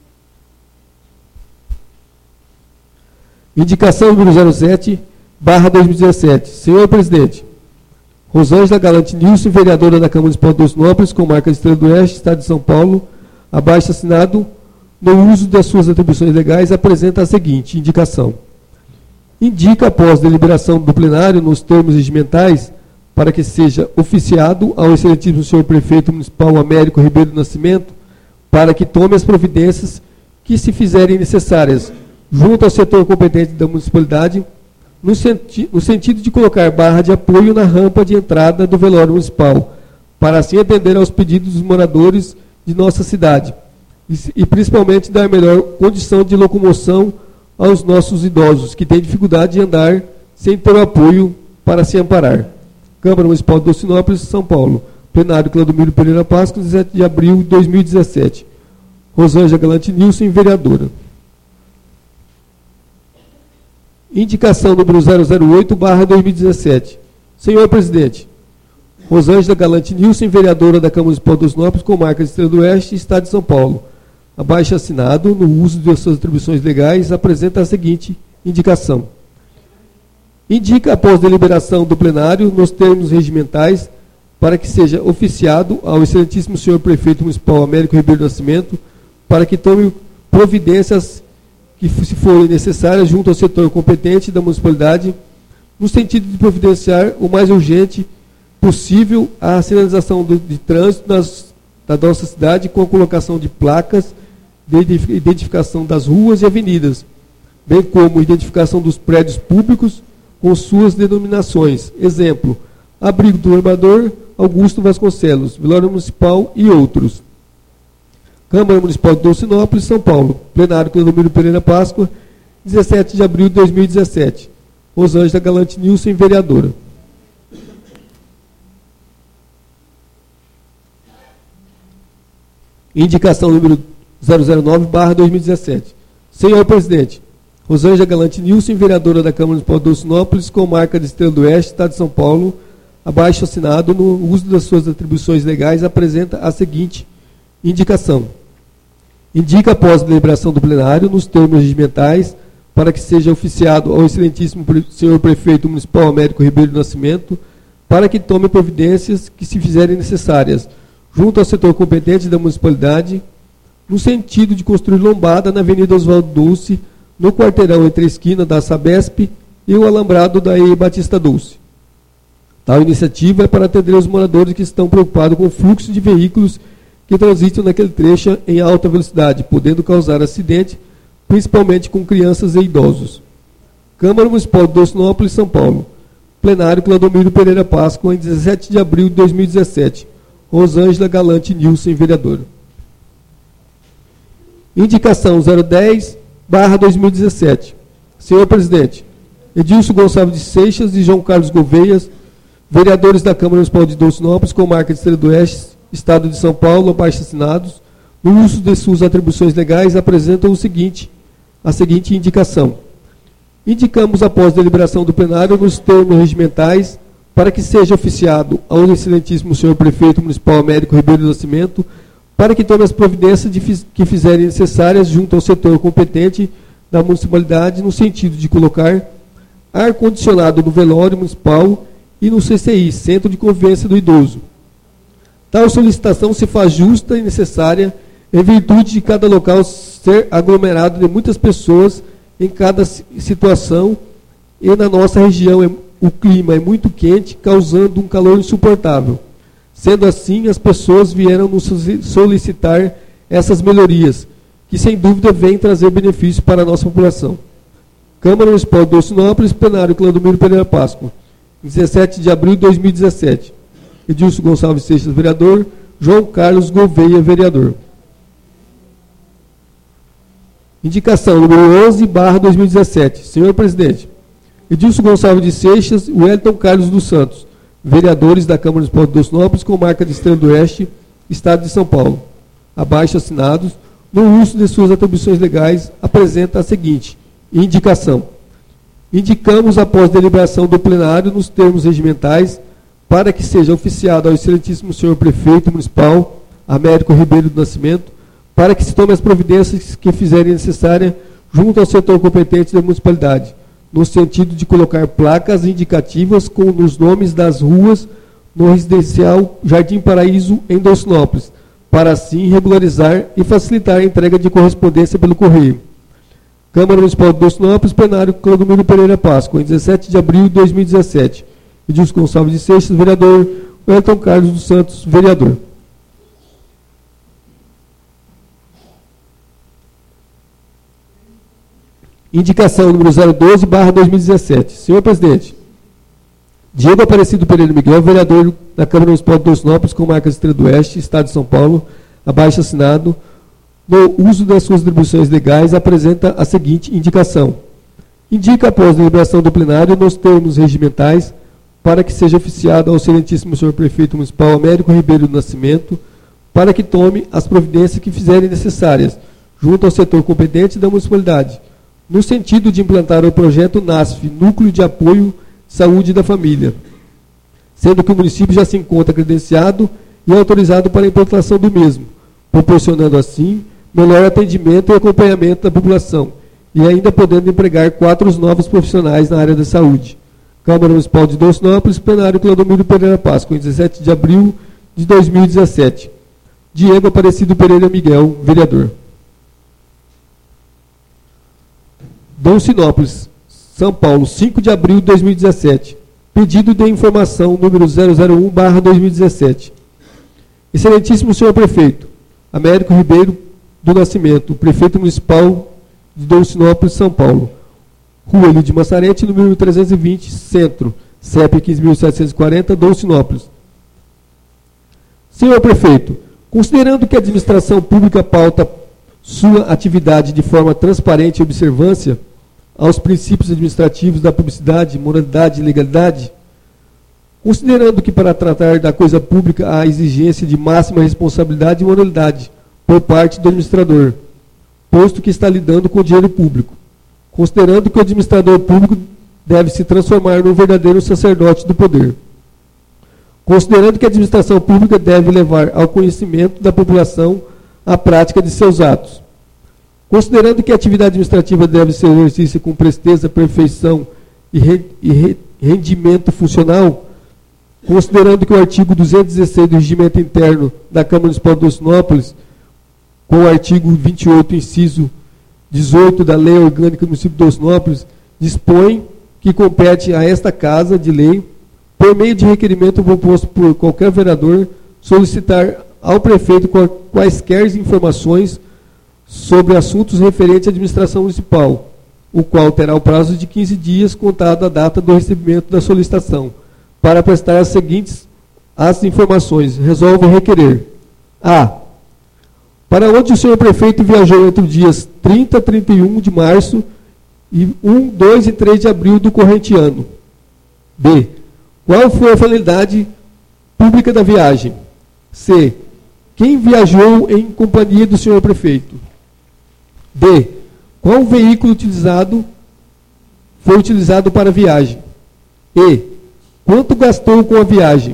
Indicação número zero sete, barra dois mil e dezessete. Senhor presidente, Rosângela Galante Nilson, vereadora da Câmara Municipal de Doucinópolis, com marca de Estrela do Oeste, Estado de São Paulo, abaixo assinado, no uso das suas atribuições legais, apresenta a seguinte indicação. Indica, após deliberação do plenário, nos termos regimentais, para que seja oficiado ao excelentíssimo senhor prefeito municipal Américo Ribeiro do Nascimento, para que tome as providências que se fizerem necessárias, junto ao setor competente da municipalidade, no, senti no sentido de colocar barra de apoio na rampa de entrada do velório municipal, para assim atender aos pedidos dos moradores de nossa cidade, e, e principalmente dar melhor condição de locomoção aos nossos idosos, que têm dificuldade de andar sem ter o apoio para se amparar. Câmara Municipal de Doucinópolis, São Paulo. Plenário Cleodomiro Pereira Páscoa, dezessete de abril de dois mil e dezessete. Rosângela Galante Nilson, vereadora. Indicação número zero zero oito, barra dois mil e dezessete. Senhor presidente, Rosângela Galante Nilson, vereadora da Câmara Municipal de Doucinópolis, com marca de Estrela do Oeste, Estado de São Paulo. Abaixo assinado, no uso de suas atribuições legais, apresenta a seguinte indicação. Indica, após deliberação do plenário, nos termos regimentais, para que seja oficiado ao excelentíssimo senhor prefeito municipal Américo Ribeiro do Nascimento, para que tome providências que, se forem necessárias, junto ao setor competente da municipalidade, no sentido de providenciar o mais urgente possível a sinalização do, de trânsito nas, da nossa cidade, com a colocação de placas de identificação das ruas e avenidas, bem como identificação dos prédios públicos com suas denominações. Exemplo, Abrigo do Armador, Augusto Vasconcelos, Velório Municipal e outros. Câmara Municipal de Doucinópolis, São Paulo. Plenário Cleodomiro Pereira Páscoa, dezessete de abril de dois mil e dezessete. Rosângela Galante Nilson, vereadora. Indicação número zero zero nove, barra dois mil e dezessete. Senhor presidente, Rosângela Galante Nilson, vereadora da Câmara Municipal de Doucinópolis, com marca de Estrela do Oeste, Estado de São Paulo, abaixo assinado, no uso das suas atribuições legais, apresenta a seguinte indicação. Indica, após a deliberação do plenário, nos termos regimentais, para que seja oficiado ao excelentíssimo senhor prefeito municipal Américo Ribeiro do Nascimento, para que tome providências que se fizerem necessárias, junto ao setor competente da municipalidade, no sentido de construir lombada na Avenida Oswaldo Dulce, no quarteirão entre a esquina da Sabesp e o alambrado da E. Batista Dulce. Tal iniciativa é para atender os moradores que estão preocupados com o fluxo de veículos que transitam naquele trecho em alta velocidade, podendo causar acidente, principalmente com crianças e idosos. Câmara Municipal de Doucinópolis, São Paulo. Plenário Cleodomiro Pereira Páscoa, em dezessete de abril de dois mil e dezessete. Rosângela Galante Nilson, vereadora. Indicação zero dez, barra dois mil e dezessete. Senhor presidente, Edilson Gonçalves de Seixas e João Carlos Gouveias, vereadores da Câmara Municipal de Doucinópolis, com marca de Estrela do Oeste, Estado de São Paulo, abaixo assinados, no uso de suas atribuições legais, apresentam o seguinte, a seguinte indicação. Indicamos, após deliberação do plenário, nos termos regimentais, para que seja oficiado ao excelentíssimo senhor prefeito municipal Américo Ribeiro do Nascimento, para que tome as providências de, que fizerem necessárias junto ao setor competente da municipalidade no sentido de colocar ar-condicionado no velório municipal e no C C I, Centro de Convivência do Idoso. Tal solicitação se faz justa e necessária em virtude de cada local ser aglomerado de muitas pessoas em cada situação, e na nossa região é, o clima é muito quente, causando um calor insuportável. Sendo assim, as pessoas vieram nos solicitar essas melhorias, que sem dúvida vêm trazer benefícios para a nossa população. Câmara Municipal de Dolcinópolis, plenário Clandomiro Pereira Páscoa, dezessete de abril de dois mil e dezessete. Edilson Gonçalves Seixas, vereador. João Carlos Gouveia, vereador. Indicação número onze barra dois mil e dezessete. Senhor presidente, Edilson Gonçalves de Seixas e Wellington Carlos dos Santos, vereadores da Câmara Municipal de Dolcinópolis, com marca de Estrela do Oeste, Estado de São Paulo. Abaixo assinados, no uso de suas atribuições legais, apresenta a seguinte indicação. Indicamos, após deliberação do plenário, nos termos regimentais, para que seja oficiado ao excelentíssimo senhor prefeito municipal, Américo Ribeiro do Nascimento, para que se tome as providências que fizerem necessária junto ao setor competente da municipalidade, no sentido de colocar placas indicativas com os nomes das ruas no residencial Jardim Paraíso, em Dolcinópolis, para assim regularizar e facilitar a entrega de correspondência pelo correio. Câmara Municipal de Dolcinópolis, plenário Clandomiro Pereira Páscoa, em dezessete de abril de dois mil e dezessete. Edilson Gonçalves de Seixas, vereador. Wellington Carlos dos Santos, vereador. Indicação número zero doze barra dois mil e dezessete. Senhor presidente, Diego Aparecido Pereira Miguel, vereador da Câmara Municipal de Dolcinópolis, com marca Estrela do Oeste, Estado de São Paulo, abaixo assinado, no uso das suas atribuições legais, apresenta a seguinte indicação. Indica, após a deliberação do plenário, nos termos regimentais, para que seja oficiado ao excelentíssimo senhor prefeito municipal Américo Ribeiro do Nascimento, para que tome as providências que fizerem necessárias, junto ao setor competente da municipalidade, no sentido de implantar o projeto NASF, Núcleo de Apoio Saúde da Família, sendo que o município já se encontra credenciado e autorizado para a implantação do mesmo, proporcionando assim melhor atendimento e acompanhamento da população, e ainda podendo empregar quatro novos profissionais na área da saúde. Câmara Municipal de Dolcinópolis, plenário Clandomiro Pereira Páscoa, em dezessete de abril de dois mil e dezessete. Diego Aparecido Pereira Miguel, vereador. Dolcinópolis, São Paulo, cinco de abril de dois mil e dezessete. Pedido de informação número zero zero um barra dois mil e dezessete. Excelentíssimo senhor prefeito, Américo Ribeiro do Nascimento, prefeito municipal de Dolcinópolis, São Paulo. Rua Lídio Massarete, número trezentos e vinte, Centro, C E P quinze mil setecentos e quarenta, Dolcinópolis. Senhor prefeito, considerando que a administração pública pauta sua atividade de forma transparente e observância aos princípios administrativos da publicidade, moralidade e legalidade, considerando que para tratar da coisa pública há exigência de máxima responsabilidade e moralidade por parte do administrador, posto que está lidando com o dinheiro público, considerando que o administrador público deve se transformar num verdadeiro sacerdote do poder, considerando que a administração pública deve levar ao conhecimento da população a prática de seus atos, considerando que a atividade administrativa deve ser exercício com presteza, perfeição e, re, e re, rendimento funcional, considerando que o artigo duzentos e dezesseis do Regimento Interno da Câmara Municipal de Dolcinópolis, com o artigo vinte e oito, inciso dezoito da Lei Orgânica do Município de Dolcinópolis, dispõe que compete a esta Casa de Lei, por meio de requerimento proposto por qualquer vereador, solicitar ao prefeito quaisquer informações sobre assuntos referentes à administração municipal, o qual terá o prazo de quinze dias contado a data do recebimento da solicitação, para prestar as seguintes as informações. Resolve requerer. A. Para onde o senhor prefeito viajou entre os dias trinta, trinta e um de março e um, dois e três de abril do corrente ano? B. Qual foi a finalidade pública da viagem? C. Quem viajou em companhia do senhor prefeito? D. Qual veículo utilizado foi utilizado para a viagem? E. Quanto gastou com a viagem?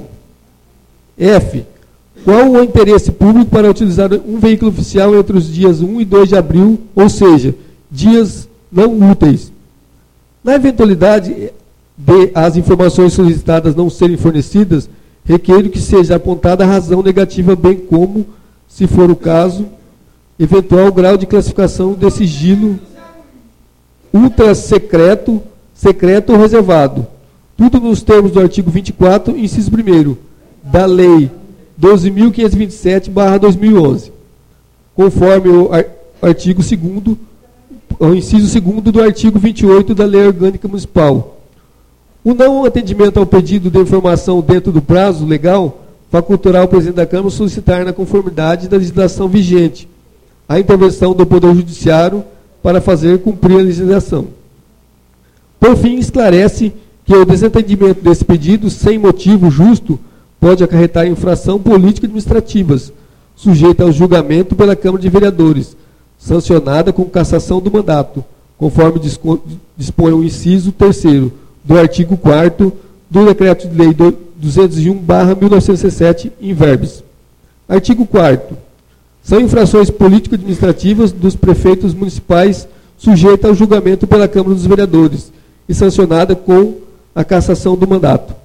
F. Qual o interesse público para utilizar um veículo oficial entre os dias um e dois de abril, ou seja, dias não úteis. Na eventualidade de as informações solicitadas não serem fornecidas, requer que seja apontada a razão negativa, bem como, se for o caso, eventual grau de classificação de sigilo ultra secreto, secreto ou reservado. Tudo nos termos do artigo vinte e quatro, inciso primeiro, da Lei doze mil quinhentos e vinte e sete barra dois mil e onze, conforme o artigo segundo, o inciso segundo do artigo vinte e oito da Lei Orgânica Municipal. O não atendimento ao pedido de informação dentro do prazo legal facultará ao presidente da Câmara solicitar, na conformidade da legislação vigente, a intervenção do Poder Judiciário para fazer cumprir a legislação. Por fim, esclarece que o desatendimento desse pedido, sem motivo justo, pode acarretar infração político-administrativas, sujeita ao julgamento pela Câmara de Vereadores, sancionada com cassação do mandato, conforme dispõe o inciso terceiro do artigo quarto do Decreto de Lei duzentos e um barra mil novecentos e sessenta, em verbis. Artigo quarto. São infrações político-administrativas dos prefeitos municipais sujeitas ao julgamento pela Câmara dos Vereadores e sancionada com a cassação do mandato.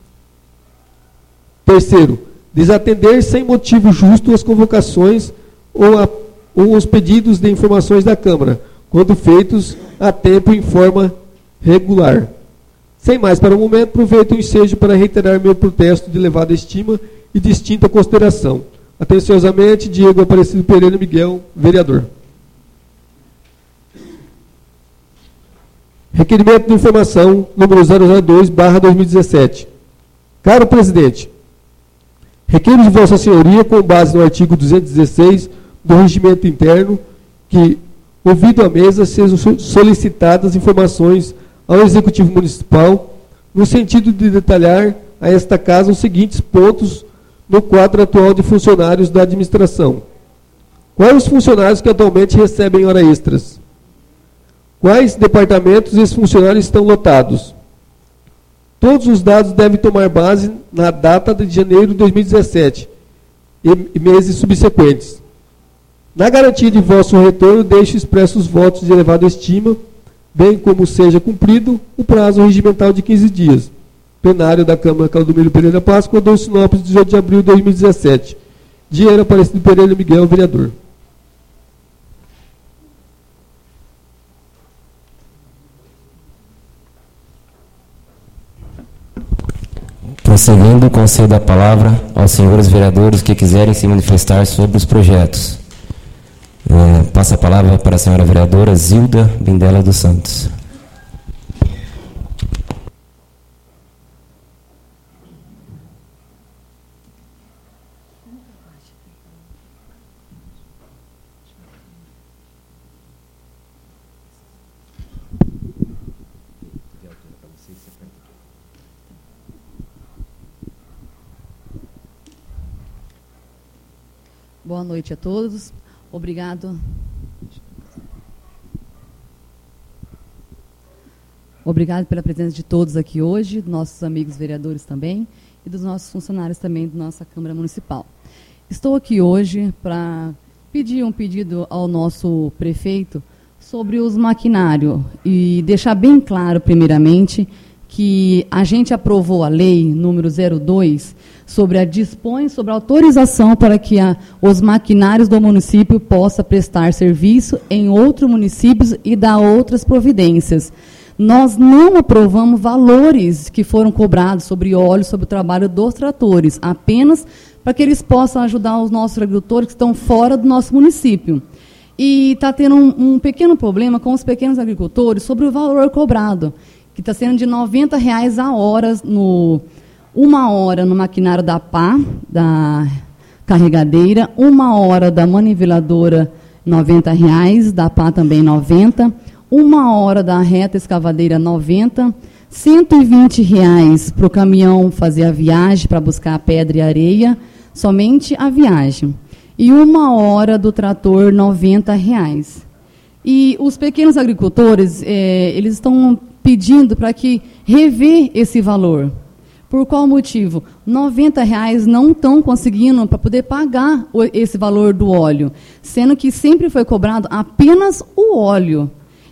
Terceiro, desatender sem motivo justo as convocações ou, a, ou os pedidos de informações da Câmara, quando feitos a tempo e em forma regular. Sem mais para o momento, aproveito o ensejo para reiterar meu protesto de elevada estima e distinta consideração. Atenciosamente, Diego Aparecido Pereira Miguel, vereador. Requerimento de informação número zero zero dois barra dois mil e dezessete. Caro presidente, requeiro de Vossa Senhoria, com base no artigo duzentos e dezesseis do Regimento Interno, que, ouvido à mesa, sejam solicitadas informações ao Executivo Municipal, no sentido de detalhar a esta casa os seguintes pontos no quadro atual de funcionários da administração. Quais os funcionários que atualmente recebem hora extras? Quais departamentos esses funcionários estão lotados? Todos os dados devem tomar base na data de janeiro de dois mil e dezessete e meses subsequentes. Na garantia de vosso retorno, deixo expressos votos de elevada estima, bem como seja cumprido o prazo regimental de quinze dias. Plenário da Câmara Claudomiro Pereira Páscoa, Dolcinópolis, dezoito de abril de dois mil e dezessete. Dinheiro Aparecido Pereira Miguel, vereador. Prosseguindo, concedo a palavra aos senhores vereadores que quiserem se manifestar sobre os projetos. É, passa a palavra para a senhora vereadora Zilda Bindela dos Santos. Boa noite a todos. Obrigado. Obrigado pela presença de todos aqui hoje, nossos amigos vereadores também, e dos nossos funcionários também da nossa Câmara Municipal. Estou aqui hoje para pedir um pedido ao nosso prefeito sobre os maquinários e deixar bem claro, primeiramente, que a gente aprovou a lei número zero dois sobre a dispõe sobre a autorização para que a, os maquinários do município possam prestar serviço em outros municípios e dar outras providências. Nós não aprovamos valores que foram cobrados sobre óleo, sobre o trabalho dos tratores, apenas para que eles possam ajudar os nossos agricultores que estão fora do nosso município. E está tendo um, um pequeno problema com os pequenos agricultores sobre o valor cobrado, que está sendo de noventa reais a hora, no, uma hora no maquinário da pá, da carregadeira, uma hora da maniveladora, noventa reais, da pá também noventa, uma hora da reta escavadeira, noventa, cento e vinte reais para o caminhão fazer a viagem, para buscar pedra e areia, somente a viagem. E uma hora do trator, noventa reais. E os pequenos agricultores, é, eles estão pedindo para que rever esse valor. Por qual motivo? noventa reais não estão conseguindo para poder pagar o, esse valor do óleo, sendo que sempre foi cobrado apenas o óleo.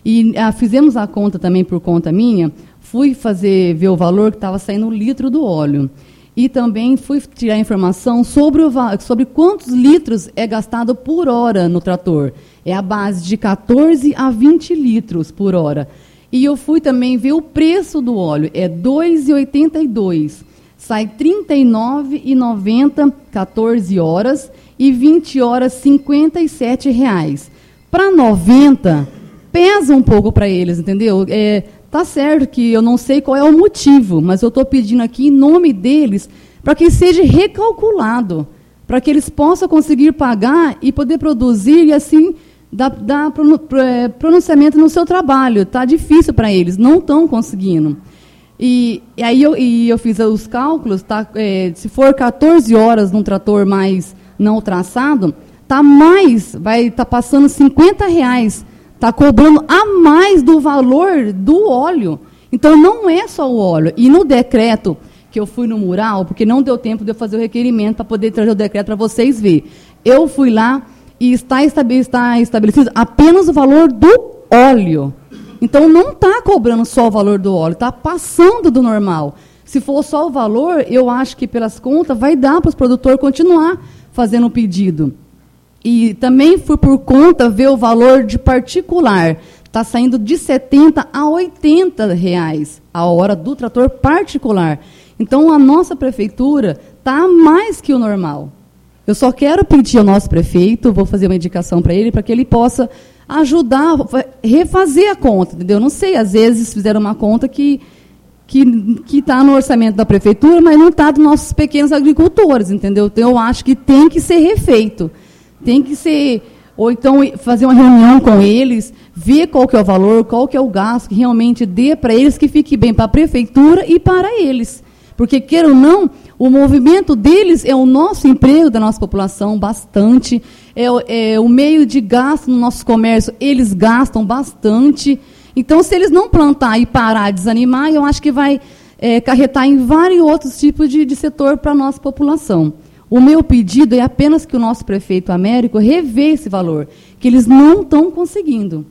E ah, fizemos a conta também por conta minha, fui fazer, ver o valor que estava saindo o litro do óleo. E também fui tirar informação sobre, o, sobre quantos litros é gastado por hora no trator. É a base de quatorze a vinte litros por hora. E eu fui também ver o preço do óleo, é dois reais e oitenta e dois centavos. Sai trinta e nove reais e noventa centavos, quatorze horas, e vinte horas, cinquenta e sete reais. Para noventa, pesa um pouco para eles, entendeu? É, tá certo que eu não sei qual é o motivo, mas eu estou pedindo aqui em nome deles para que seja recalculado, para que eles possam conseguir pagar e poder produzir e assim dar, dar pronunciamento no seu trabalho. Está difícil para eles, não estão conseguindo. E, e aí eu, e eu fiz os cálculos, tá, é, se for quatorze horas num trator mais não traçado, tá mais, vai estar tá passando cinquenta reais, está cobrando a mais do valor do óleo. Então, não é só o óleo. E no decreto, que eu fui no mural, porque não deu tempo de eu fazer o requerimento para poder trazer o decreto para vocês verem. Eu fui lá e está estabelecido apenas o valor do óleo. Então, não está cobrando só o valor do óleo, está passando do normal. Se for só o valor, eu acho que pelas contas vai dar para os produtores continuar fazendo o pedido. E também fui por conta ver o valor de particular. Está saindo de setenta a oitenta reais a hora do trator particular. Então, a nossa prefeitura está mais que o normal. Eu só quero pedir ao nosso prefeito, vou fazer uma indicação para ele, para que ele possa ajudar, refazer a conta, entendeu? Não sei, às vezes fizeram uma conta que que está no orçamento da prefeitura, mas não está dos nossos pequenos agricultores, entendeu? Então, eu acho que tem que ser refeito. Tem que ser, ou então fazer uma reunião com eles, ver qual que é o valor, qual que é o gasto, que realmente dê para eles, que fique bem para a prefeitura e para eles. Porque, queira ou não, o movimento deles é o nosso emprego da nossa população, bastante. É, é o meio de gasto no nosso comércio, eles gastam bastante. Então, se eles não plantar e parar, desanimar, eu acho que vai é, acarretar em vários outros tipos de, de setor para a nossa população. O meu pedido é apenas que o nosso prefeito Américo revê esse valor, que eles não estão conseguindo.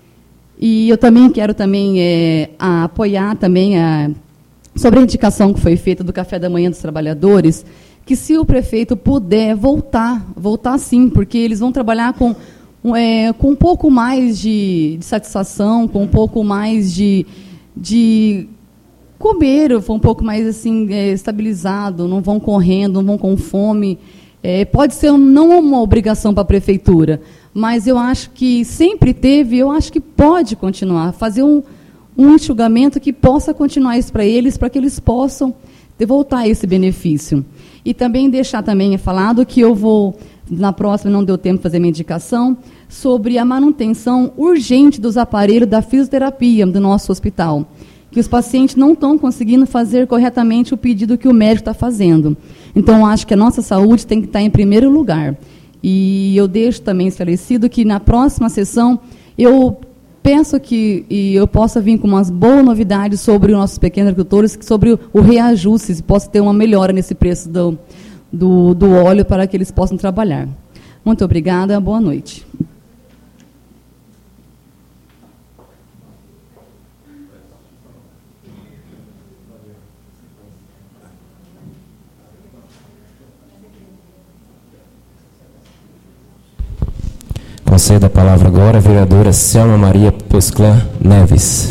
E eu também quero também é, a, apoiar também a, sobre a indicação que foi feita do café da manhã dos trabalhadores, que se o prefeito puder voltar, voltar sim, porque eles vão trabalhar com, é, com um pouco mais de, de satisfação, com um pouco mais de, de comer, foi um pouco mais assim, é, estabilizado, não vão correndo, não vão com fome. É, pode ser não uma obrigação para a prefeitura, mas eu acho que sempre teve, eu acho que pode continuar, fazer um, um enxugamento que possa continuar isso para eles, para que eles possam voltar esse benefício. E também deixar também falado que eu vou, na próxima, não deu tempo de fazer minha indicação, sobre a manutenção urgente dos aparelhos da fisioterapia do nosso hospital, que os pacientes não estão conseguindo fazer corretamente o pedido que o médico está fazendo. Então, acho que a nossa saúde tem que estar em primeiro lugar. E eu deixo também esclarecido que, na próxima sessão, eu peço que e eu possa vir com umas boas novidades sobre os nossos pequenos agricultores, sobre o, o reajuste, se possa ter uma melhora nesse preço do, do, do óleo para que eles possam trabalhar. Muito obrigada, boa noite. Concedo a palavra agora à vereadora Selma Maria Posclã Neves.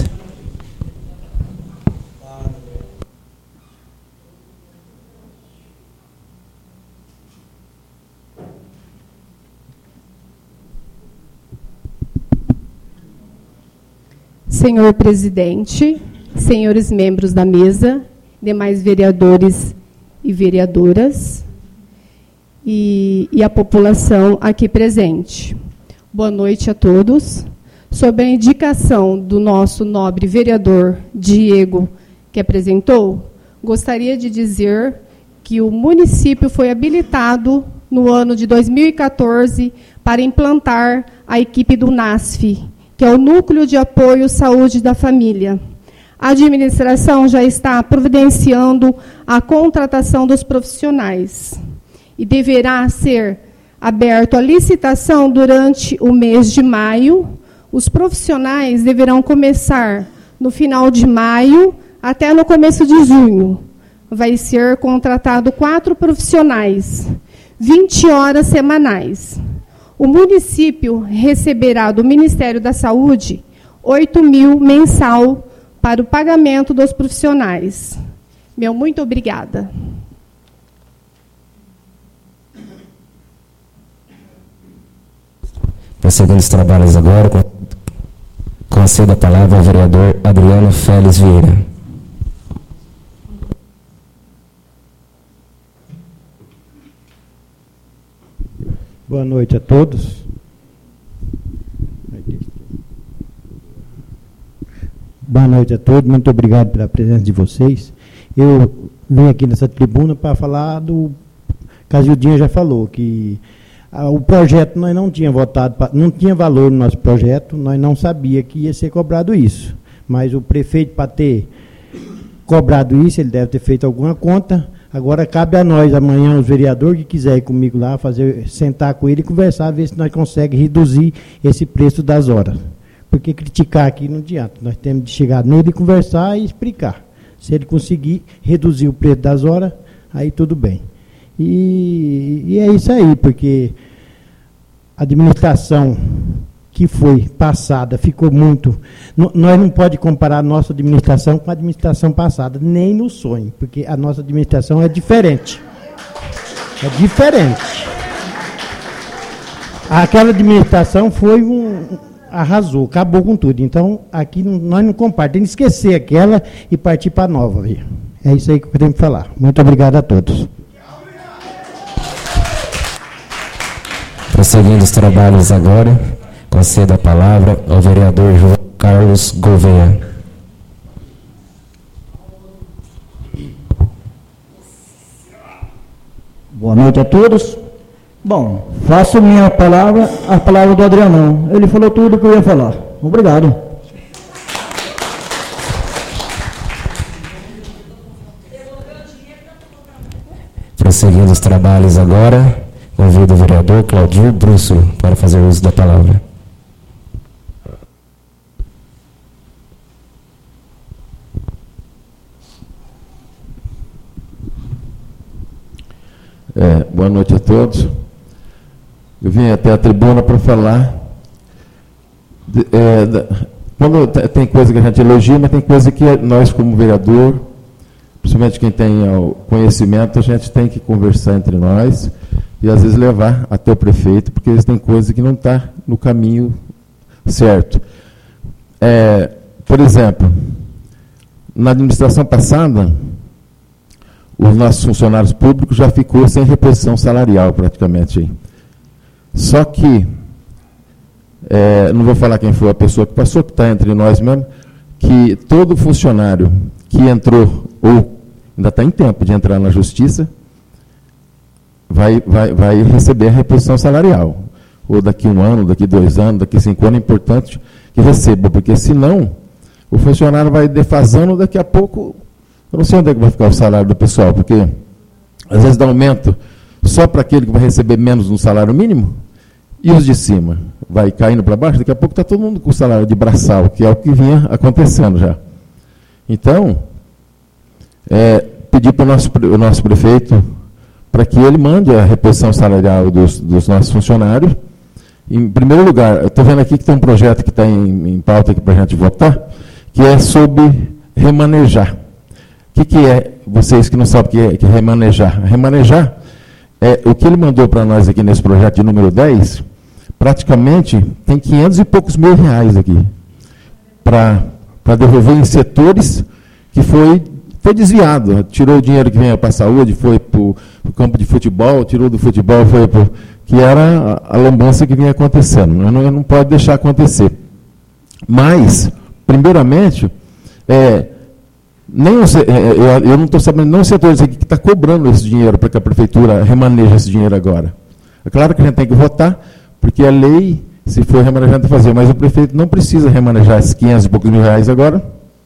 Senhor presidente, senhores membros da mesa, demais vereadores e vereadoras e, e a população aqui presente. Boa noite a todos. Sob a indicação do nosso nobre vereador Diego, que apresentou, gostaria de dizer que o município foi habilitado no ano de dois mil e quatorze para implantar a equipe do NASF, que é o Núcleo de Apoio Saúde da Família. A administração já está providenciando a contratação dos profissionais e deverá ser aberto a licitação durante o mês de maio. Os profissionais deverão começar no final de maio até no começo de junho. Vai ser contratado quatro profissionais, vinte horas semanais. O município receberá do Ministério da Saúde oito mil mensal para o pagamento dos profissionais. Meu muito obrigada. Prosseguindo os trabalhos agora, concedo a palavra ao vereador Adriano Félix Vieira. Boa noite a todos. Boa noite a todos, muito obrigado pela presença de vocês. Eu vim aqui nessa tribuna para falar do... Casildinha já falou que ah, o projeto nós não tinha votado, pra, não tinha valor no nosso projeto, nós não sabia que ia ser cobrado isso. Mas o prefeito, para ter cobrado isso, ele deve ter feito alguma conta. Agora cabe a nós, amanhã, os vereadores que quiserem ir comigo lá, fazer, sentar com ele e conversar, ver se nós conseguimos reduzir esse preço das horas. Porque criticar aqui não adianta. Nós temos de chegar nele e conversar e explicar. Se ele conseguir reduzir o preço das horas, aí tudo bem. E, e é isso aí, porque a administração que foi passada ficou muito... No, nós não podemos comparar a nossa administração com a administração passada, nem no sonho, porque a nossa administração é diferente. É diferente. Aquela administração foi um... arrasou, acabou com tudo. Então, aqui não, nós não compartilhamos, tem que esquecer aquela e partir para a nova. Viu? É isso aí que eu tenho que falar. Muito obrigado a todos. Prosseguindo os trabalhos agora, concedo a palavra ao vereador João Carlos Gouveia. Boa noite a todos. Bom, faço minha palavra, a palavra do Adriano. Ele falou tudo que eu ia falar. Obrigado. Prosseguindo os trabalhos agora, convido o vereador Claudio Brusso para fazer uso da palavra. É, boa noite a todos. Eu vim até a tribuna para falar, de, é, da, quando tem coisa que a gente elogia, mas tem coisa que nós, como vereador, principalmente quem tem o conhecimento, a gente tem que conversar entre nós e às vezes levar até o prefeito, porque eles têm coisa que não está no caminho certo. É, por exemplo, na administração passada, os nossos funcionários públicos já ficou sem reposição salarial praticamente aí. Só que, é, não vou falar quem foi a pessoa que passou, que está entre nós mesmo, que todo funcionário que entrou, ou ainda está em tempo de entrar na justiça, vai, vai, vai receber a reposição salarial. Ou daqui um ano, daqui dois anos, daqui cinco anos, é importante que receba, porque senão o funcionário vai defasando, daqui a pouco... Eu não sei onde é que vai ficar o salário do pessoal, porque às vezes dá aumento só para aquele que vai receber menos no salário mínimo, e os de cima vai caindo para baixo, daqui a pouco está todo mundo com o salário de braçal, que é o que vinha acontecendo já. Então, é, pedir para o nosso, o nosso prefeito para que ele mande a reposição salarial dos, dos nossos funcionários. Em primeiro lugar, eu estou vendo aqui que tem um projeto que está em, em pauta aqui para a gente votar, que é sobre remanejar. O que, que é, vocês que não sabem o que é, que é remanejar? Remanejar é o que ele mandou para nós aqui nesse projeto de número dez, praticamente tem quinhentos e poucos mil reais aqui, para devolver em setores que foi, foi desviado. Tirou o dinheiro que vinha para a saúde, foi para o campo de futebol, tirou do futebol, foi para... que era a, a lambança que vinha acontecendo. Não, não pode deixar acontecer. Mas, primeiramente, é... Nem eu, eu não estou sabendo, não o setor que está cobrando esse dinheiro para que a prefeitura remaneje esse dinheiro agora. É claro que a gente tem que votar, porque a lei, se for remanejar, tem que fazer, mas o prefeito não precisa remanejar esses quinhentos e poucos mil reais agora,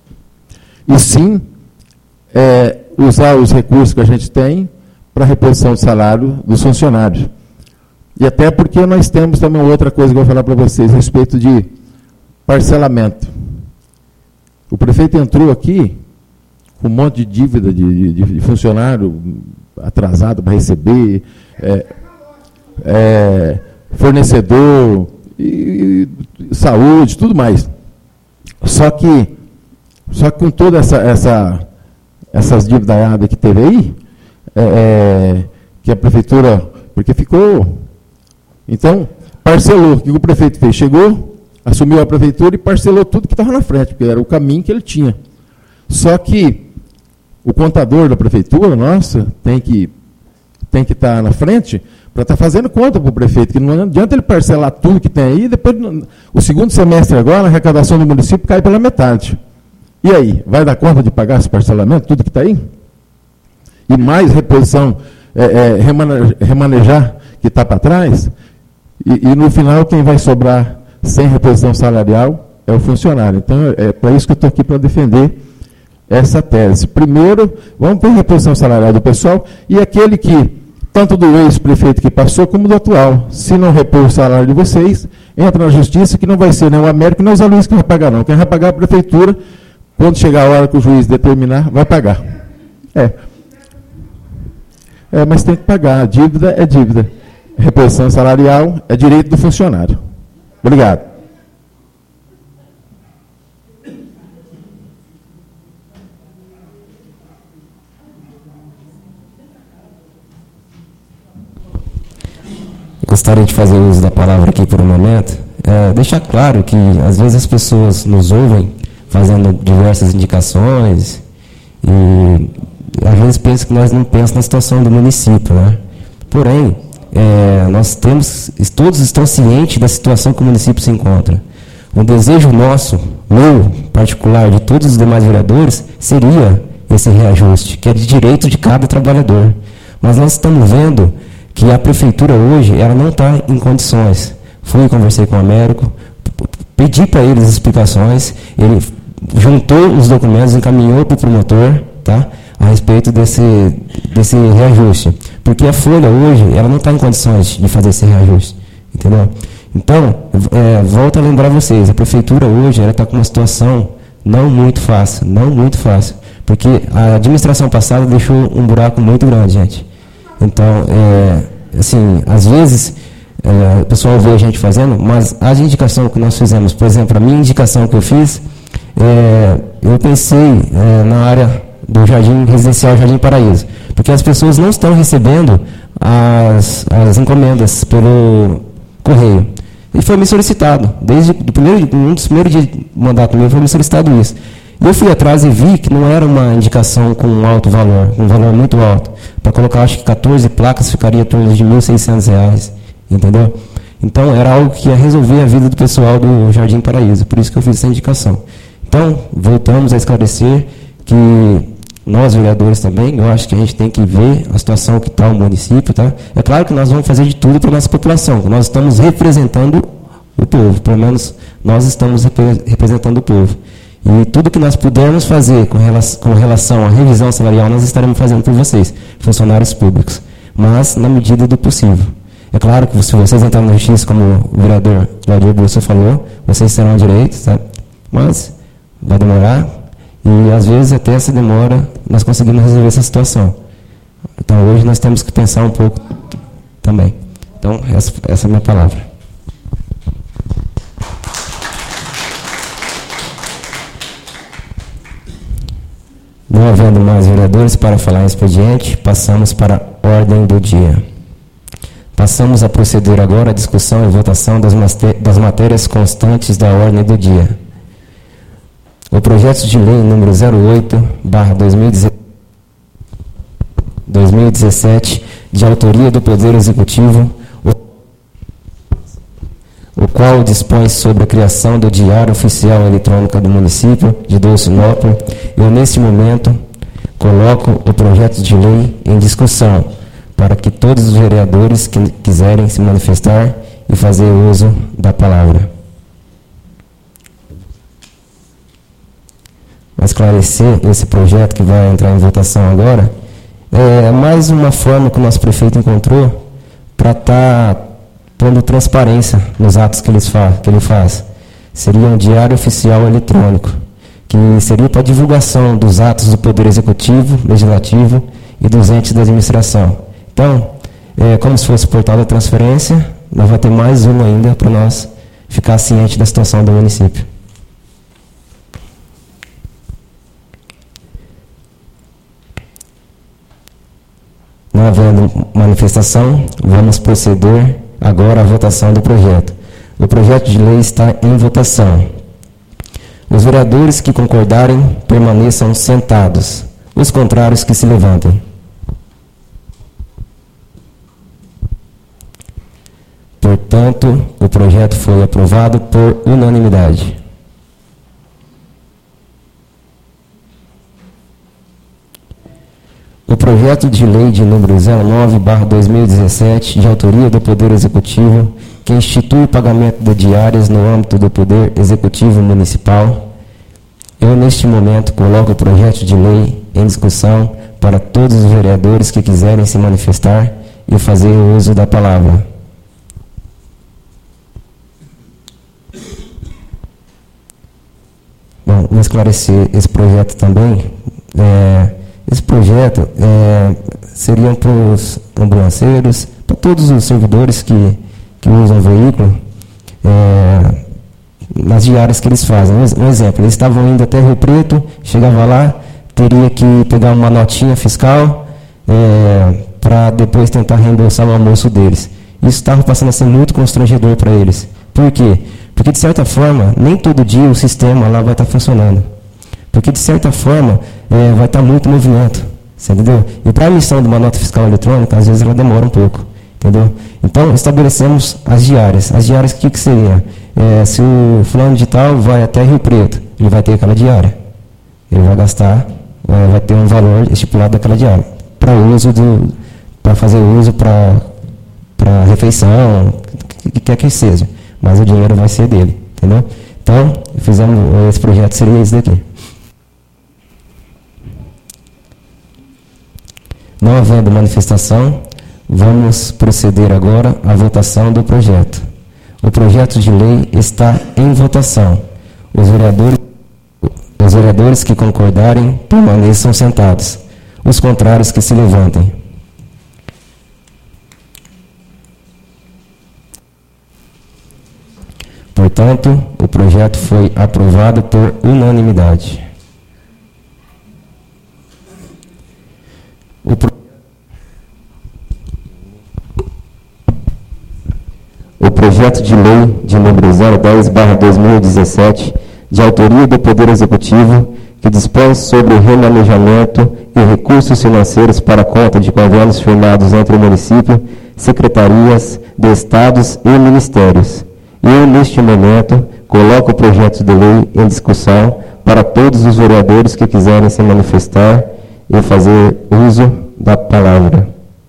e sim é, usar os recursos que a gente tem para a reposição de salário dos funcionários. E até porque nós temos também outra coisa que eu vou falar para vocês a respeito de parcelamento. O prefeito entrou aqui com um monte de dívida de, de, de funcionário atrasado para receber, é, é, fornecedor, e, e, saúde, tudo mais. Só que, só que com toda essa, essa essas dívidas que teve aí, é, é, que a prefeitura, porque ficou, então, parcelou. O que o prefeito fez? Chegou, assumiu a prefeitura e parcelou tudo que estava na frente, porque era o caminho que ele tinha. Só que o contador da prefeitura, nossa, tem que tem que estar na frente para estar fazendo conta para o prefeito, que não adianta ele parcelar tudo que tem aí, depois, o segundo semestre agora, a arrecadação do município cai pela metade. E aí, vai dar conta de pagar esse parcelamento, tudo que está aí? E mais reposição, é, é, remane- remanejar que está para trás, e, e no final quem vai sobrar sem reposição salarial é o funcionário. Então, é para isso que eu estou aqui, para defender essa tese. Primeiro, vamos ver a reposição salarial do pessoal, e aquele que, tanto do ex-prefeito que passou, como do atual, se não repor o salário de vocês, entra na justiça, que não vai ser nem o Américo, nem os alunos que vai pagar, não. Quem vai pagar é a prefeitura, quando chegar a hora que o juiz determinar, vai pagar. É. É, mas tem que pagar. A dívida é dívida. Reposição salarial é direito do funcionário. Obrigado. Gostaria de fazer uso da palavra aqui por um momento. É, deixar claro que, às vezes, as pessoas nos ouvem fazendo diversas indicações e, às vezes, pensam que nós não pensamos na situação do município, né? Porém, é, nós temos, todos estão cientes da situação que o município se encontra. O desejo nosso, meu, particular, de todos os demais vereadores, seria esse reajuste, que é de direito de cada trabalhador. Mas nós estamos vendo que a prefeitura hoje, ela não está em condições. Fui, conversei com o Américo, pedi para eles explicações, ele juntou os documentos, encaminhou para o promotor, tá, a respeito desse, desse reajuste. Porque a Folha hoje, ela não está em condições de fazer esse reajuste, entendeu? Então, é, volto a lembrar vocês, a prefeitura hoje, ela está com uma situação não muito fácil, não muito fácil, porque a administração passada deixou um buraco muito grande, gente. Então, é, assim, às vezes, é, o pessoal vê a gente fazendo, mas a indicação que nós fizemos, por exemplo, a minha indicação que eu fiz, é, eu pensei é, na área do Jardim Residencial Jardim Paraíso, porque as pessoas não estão recebendo as, as encomendas pelo correio. E foi me solicitado, desde o primeiro, um dos primeiros dias de mandato meu, foi me solicitado isso. E eu fui atrás e vi que não era uma indicação com um alto valor, um valor muito alto. Para colocar, acho que catorze placas ficaria em torno de mil e seiscentos reais, entendeu? Então, era algo que ia resolver a vida do pessoal do Jardim Paraíso, por isso que eu fiz essa indicação. Então, voltamos a esclarecer que nós, vereadores também, eu acho que a gente tem que ver a situação que está o município, tá? É claro que nós vamos fazer de tudo para a nossa população, nós estamos representando o povo, pelo menos nós estamos representando o povo. E tudo que nós pudermos fazer com relação, com relação à revisão salarial, nós estaremos fazendo por vocês, funcionários públicos, mas na medida do possível. É claro que se vocês entrarem na justiça, como o vereador Claudio Bolso falou, vocês terão direito, sabe? Mas vai demorar, e às vezes até essa demora, nós conseguimos resolver essa situação. Então hoje nós temos que pensar um pouco também. Então essa, essa é a minha palavra. Não havendo mais vereadores para falar em expediente, passamos para a ordem do dia. Passamos a proceder agora à discussão e votação das, das matérias constantes da ordem do dia. O projeto de lei número zero oito barra dois mil e dezessete, de autoria do Poder Executivo, o qual dispõe sobre a criação do Diário Oficial Eletrônico do município de Dolcinópolis. Eu, neste momento, coloco o projeto de lei em discussão, para que todos os vereadores que quiserem se manifestar e fazer uso da palavra. Para esclarecer esse projeto que vai entrar em votação agora, é mais uma forma que o nosso prefeito encontrou para estar... Tá pondo transparência nos atos que, eles fa que ele faz. seria um diário oficial eletrônico, que seria para divulgação dos atos do Poder Executivo, Legislativo e dos entes da administração. Então, é como se fosse o portal da transferência, nós vamos ter mais um ainda para nós ficar ciente da situação do município. Não havendo manifestação, vamos proceder agora à votação do projeto. O projeto de lei está em votação. Os vereadores que concordarem permaneçam sentados. Os contrários que se levantem. Portanto, o projeto foi aprovado por unanimidade. O projeto de lei de número zero nove barra dois mil e dezessete, de autoria do Poder Executivo, que institui o pagamento de diárias no âmbito do Poder Executivo Municipal. Eu, neste momento, coloco o projeto de lei em discussão para todos os vereadores que quiserem se manifestar e fazer o uso da palavra. Bom, vou esclarecer esse projeto também. É, esse projeto é, seria para os ambulanceiros, para todos os servidores que, que usam o veículo, é, nas diárias que eles fazem. Um exemplo, eles estavam indo até Rio Preto, chegava lá, teria que pegar uma notinha fiscal é, para depois tentar reembolsar o almoço deles. Isso estava passando a ser muito constrangedor para eles. Por quê? Porque, de certa forma, nem todo dia o sistema lá vai estar funcionando. Porque, de certa forma, é, vai estar muito movimento. Você entendeu? E para a emissão de uma nota fiscal eletrônica, às vezes ela demora um pouco. Entendeu? Então, estabelecemos as diárias. As diárias, o que, que seria? É, se o fulano de tal vai até Rio Preto, ele vai ter aquela diária. Ele vai gastar, é, vai ter um valor estipulado daquela diária. Para uso do, para fazer uso para para refeição, o que quer que seja. Mas o dinheiro vai ser dele, entendeu? Então, fizemos, esse projeto seria esse daqui. Não havendo manifestação, vamos proceder agora à votação do projeto. O projeto de lei está em votação. Os vereadores, os vereadores que concordarem permaneçam sentados. Os contrários que se levantem. Portanto, o projeto foi aprovado por unanimidade. O, pro... o projeto de lei de número zero dez barra dois mil e dezessete, de autoria do Poder Executivo, que dispõe sobre o remanejamento e recursos financeiros para conta de convênios firmados entre o município, secretarias de estados e ministérios. Eu, neste momento, coloco o projeto de lei em discussão para todos os vereadores que quiserem se manifestar e fazer uso da palavra.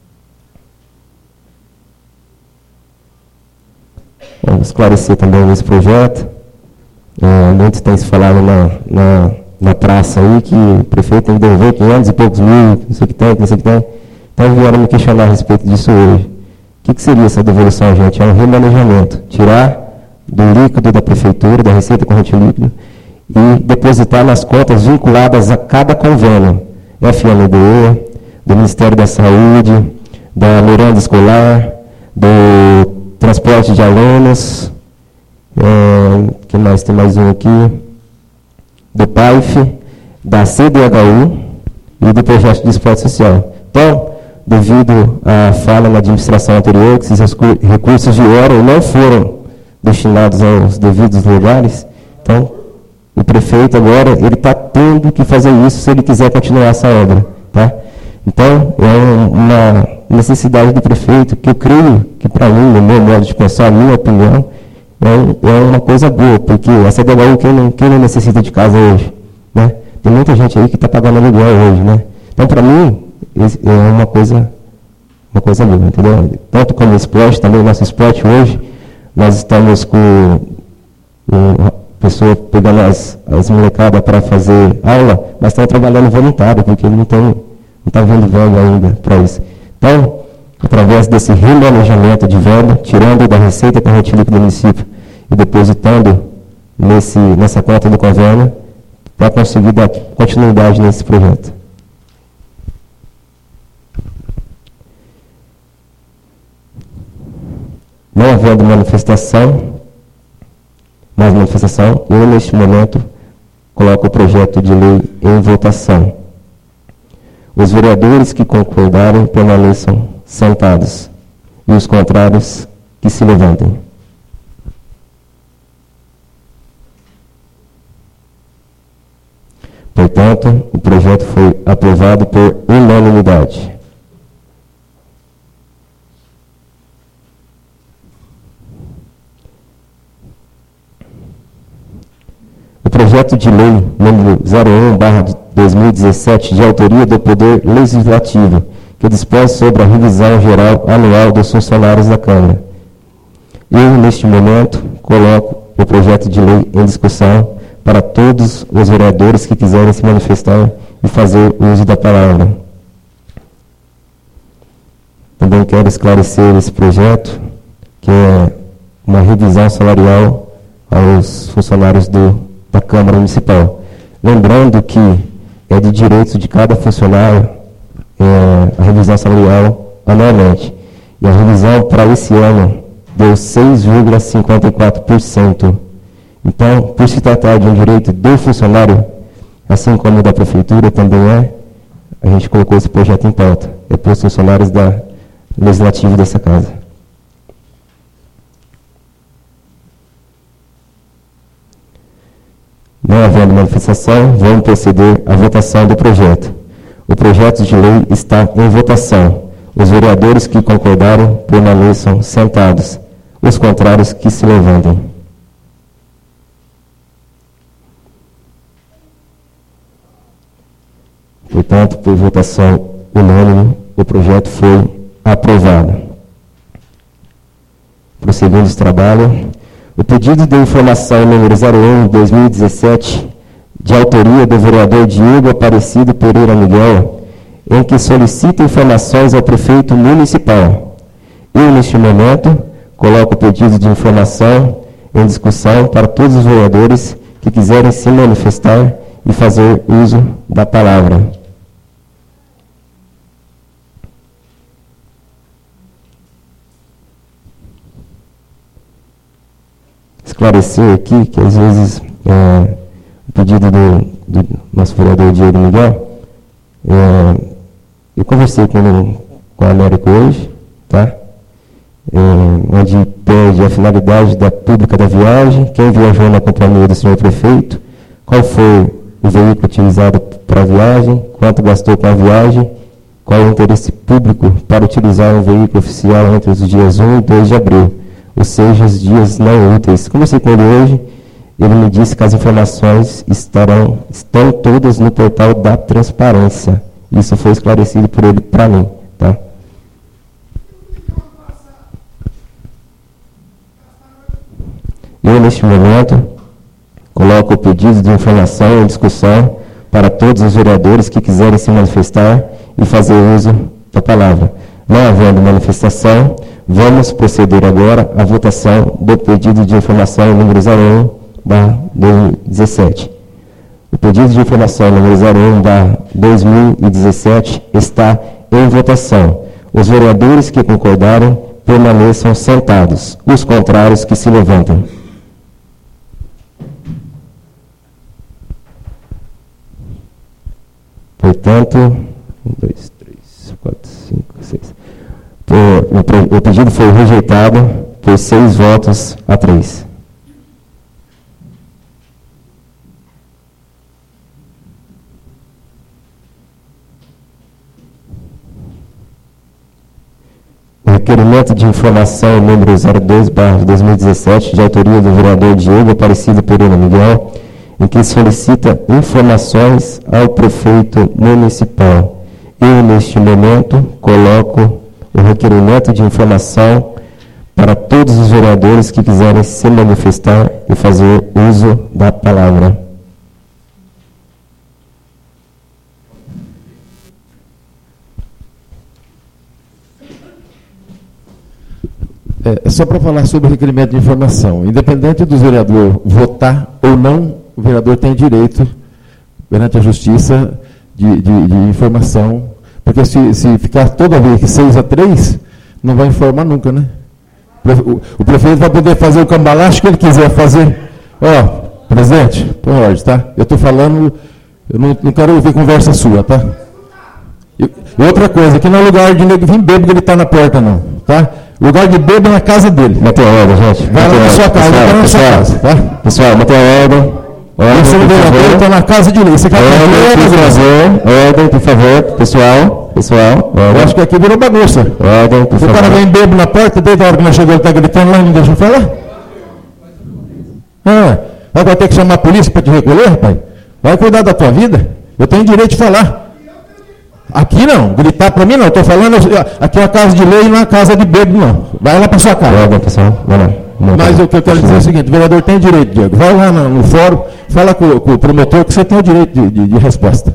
Vamos esclarecer também esse projeto. É, muitos têm se falado na, na, na praça aí que o prefeito tem que devolver quinhentos e poucos mil, não sei o que tem, não sei o que tem. Então vieram me questionar a respeito disso hoje. O que, que seria essa devolução, gente? É um remanejamento. Tirar do líquido da prefeitura, da receita corrente líquida, e depositar nas contas vinculadas a cada convênio. F M D E, do Ministério da Saúde, da merenda escolar, do transporte de alunos, é, que mais? Tem mais um aqui, do P A I F, da C D H U e do projeto de esporte social. Então, devido à falha na administração anterior, que esses recursos vieram e não foram destinados aos devidos lugares, então o prefeito agora ele está tendo que fazer isso se ele quiser continuar essa obra, tá? Então é um, uma necessidade do prefeito que eu creio que para mim, no meu modo de pensar, a minha opinião, é, um, é uma coisa boa, porque a C D H U quem não, quem não necessita de casa hoje, né? Tem muita gente aí que está pagando aluguel hoje, né? Então para mim é uma coisa uma coisa boa, entendeu? Tanto como o esporte, também o nosso esporte hoje, nós estamos com a pessoa pegando as, as molecadas para fazer aula, mas estão trabalhando voluntário, porque não não está vendo verba ainda para isso. Então, através desse remanejamento de verba, tirando da receita corrente líquida do município e depositando nesse, nessa conta do convênio para conseguir dar continuidade nesse projeto. Não havendo manifestação, mais manifestação, eu, neste momento, coloco o projeto de lei em votação. Os vereadores que concordarem permaneçam sentados, e os contrários que se levantem. Portanto, o projeto foi aprovado por unanimidade. O projeto de lei número zero um barra dois mil e dezessete, de autoria do Poder Legislativo, que dispõe sobre a revisão geral anual dos funcionários da Câmara. Eu, neste momento, coloco o projeto de lei em discussão para todos os vereadores que quiserem se manifestar e fazer uso da palavra. Também quero esclarecer esse projeto, que é uma revisão salarial aos funcionários do, da Câmara Municipal. Lembrando que é de direito de cada funcionário é, a revisão salarial anualmente. E a revisão para esse ano deu seis vírgula cinquenta e quatro por cento. Então, por se tratar de um direito do funcionário, assim como da Prefeitura também é, a gente colocou esse projeto em pauta. É para os funcionários da Legislativo dessa casa. Não havendo manifestação, vamos proceder à votação do projeto. O projeto de lei está em votação. Os vereadores que concordaram permaneçam sentados. Os contrários que se levantem. Portanto, por votação unânime, o projeto foi aprovado. Prosseguindo os trabalhos, o pedido de informação número zero um, dois mil e dezessete, de autoria do vereador Diego Aparecido Pereira Miguel, em que solicita informações ao prefeito municipal. Eu, neste momento, coloco o pedido de informação em discussão para todos os vereadores que quiserem se manifestar e fazer uso da palavra. Esclarecer aqui que, às vezes, é, o pedido do, do nosso vereador Diego Miguel, é, eu conversei com, com a Américo hoje, tá? É, onde pede a finalidade da pública da viagem, quem viajou na companhia do senhor prefeito, qual foi o veículo utilizado para a viagem, quanto gastou com a viagem, qual é o interesse público para utilizar um veículo oficial entre os dias um e dois de abril, ou seja, os dias não úteis. Conversei com ele hoje, ele me disse que as informações estarão, estão todas no portal da transparência. Isso foi esclarecido por ele para mim, tá? Eu, neste momento, coloco o pedido de informação em discussão para todos os vereadores que quiserem se manifestar e fazer uso da palavra. Não havendo manifestação, vamos proceder agora à votação do pedido de informação número zero um barra dois mil e dezessete. O pedido de informação número zero um barra dois mil e dezessete está em votação. Os vereadores que concordaram permaneçam sentados. Os contrários que se levantem. Portanto, um, dois, três, quatro, cinco, seis. Por, o, o pedido foi rejeitado por seis votos a três. O requerimento de informação número zero dois barra dois mil e dezessete, de autoria do vereador Diego Aparecido Pereira Miguel, em que solicita informações ao prefeito municipal. Eu, neste momento, coloco o requerimento de informação para todos os vereadores que quiserem se manifestar e fazer uso da palavra. É, só para falar sobre o requerimento de informação. Independente do vereador votar ou não, o vereador tem direito, perante a justiça, de, de, de informação. Porque se, se ficar toda vez que seis a três, não vai informar nunca, né? O, o prefeito vai poder fazer o cambalacho que ele quiser fazer. Ó, presidente, por ordem, tá? Eu estou falando, eu não, não quero ouvir conversa sua, tá? E, e outra coisa, aqui não é lugar de nego vir bêbado gritar na porta, não, tá? Lugar de bêbado é na casa dele. Mantenha a ordem, gente. Vai lá na sua casa, vai lá na sua casa, tá? Pessoal, mantenha a ordem. Você não vereador, está na casa de lei. Você quer ordem, por favor. Ordem, por favor. Pessoal, pessoal. Ordem. Eu acho que aqui virou bagunça. Ordem, por o favor. O cara vem bêbado na porta, desde a hora que nós chegamos, ele está gritando lá e não deixa eu falar? Ah, vai ter que chamar a polícia para te recolher, rapaz? Vai cuidar da tua vida? Eu tenho direito de falar. Aqui não, gritar para mim não. Estou falando, aqui é a casa de lei, não é a casa de bêbado, não. Vai lá para sua casa. Ordem, pessoal. Vai lá. Mas o que eu quero dizer é o seguinte, o vereador tem direito, Diego. Vai lá no, no fórum, fala com, com o promotor que você tem o direito de, de, de resposta.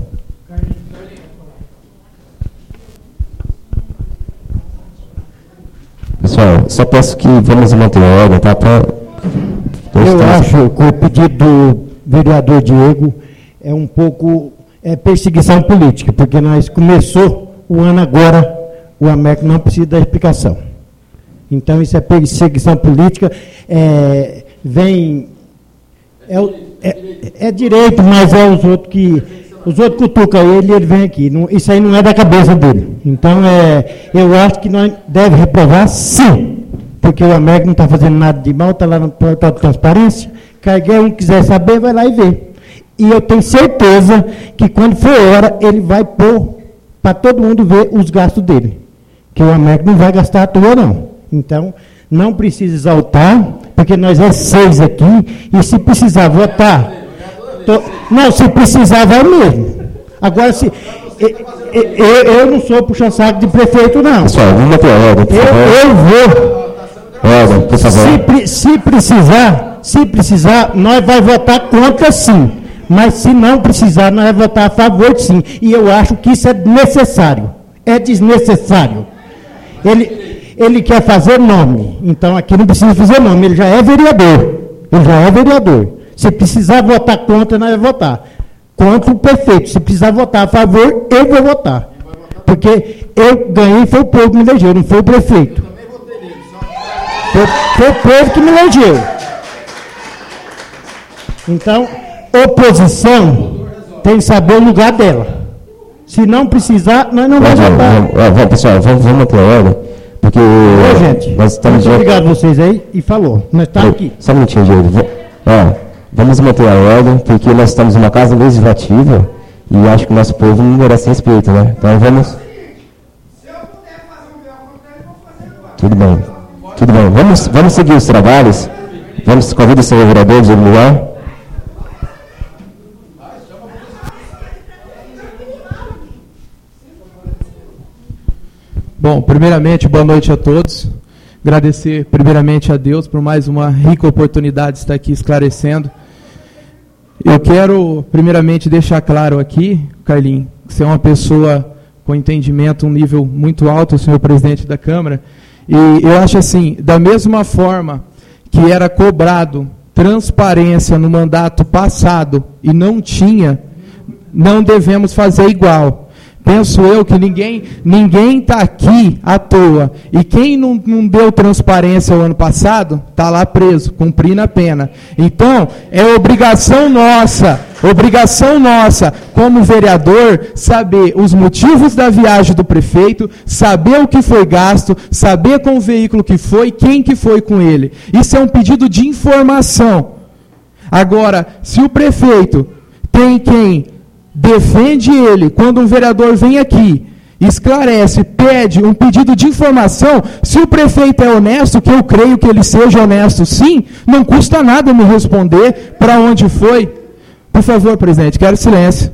Pessoal, só peço que vamos manter a ordem, tá? Pra... Eu acho que o pedido do vereador Diego é um pouco é perseguição política, porque nós começou o ano agora, o AMEC não precisa da explicação. Então, isso é perseguição política, é, vem, é, é, é direito, mas é os outros que, os outros cutucam ele e ele vem aqui. Não, isso aí não é da cabeça dele. Então, é, eu acho que nós devemos reprovar, sim, porque o AMEC não está fazendo nada de mal, está lá no portal de transparência, qualquer um quiser saber, vai lá e vê. E eu tenho certeza que quando for hora, ele vai pôr para todo mundo ver os gastos dele. Que o AMEC não vai gastar à toa, não. Então, não precisa exaltar, porque nós é seis aqui, e se precisar votar... Tô, não, se precisar, vai mesmo. Agora, se... Eu, eu, eu não sou puxa-saco de prefeito, não. Pessoal, vamos manter a ordem, por favor. Eu, eu vou... Ordem, por favor. Se, se precisar, se precisar, nós vamos votar contra, sim. Mas se não precisar, nós vamos votar a favor, sim. E eu acho que isso é necessário. É desnecessário. Ele... Ele quer fazer nome, então aqui não precisa fazer nome, ele já é vereador, ele já é vereador. Se precisar votar contra, nós vamos votar. Contra o prefeito, se precisar votar a favor, eu vou votar. Porque eu ganhei, foi o povo que me elegeu, não foi o prefeito. Foi, foi o povo que me elegeu. Então, oposição tem que saber o lugar dela. Se não precisar, nós não vamos votar. Vamos, vamos, pessoal, vamos, vamos manter a ordem. Porque Ô, gente, nós estamos muito obrigado a vocês aí e falou. Nós estamos aqui. Só um minutinho, Diego. Ó, vamos manter a ordem, porque nós estamos numa casa legislativa e acho que o nosso povo não merece respeito, né? Então vamos. Se eu puder fazer um meu contrário, eu vou fazer agora. Tudo bem. Tudo bem. Vamos, vamos seguir os trabalhos. Vamos convidar o senhor vereador, Diego Milhar. Bom, primeiramente, boa noite a todos. Agradecer primeiramente a Deus por mais uma rica oportunidade de estar aqui esclarecendo. Eu quero primeiramente deixar claro aqui, Carlinhos, que você é uma pessoa com entendimento, um nível muito alto, senhor presidente da Câmara, e eu acho assim, da mesma forma que era cobrado transparência no mandato passado e não tinha, não devemos fazer igual. Penso eu que ninguém ninguém está aqui à toa. E quem não, não deu transparência o ano passado, está lá preso, cumprindo a pena. Então, é obrigação nossa, obrigação nossa, como vereador, saber os motivos da viagem do prefeito, saber o que foi gasto, saber com o veículo que foi, quem que foi com ele. Isso é um pedido de informação. Agora, se o prefeito tem quem defende ele, quando um vereador vem aqui, esclarece, pede um pedido de informação, se o prefeito é honesto, que eu creio que ele seja honesto sim, não custa nada me responder para onde foi. Por favor, presidente, quero silêncio.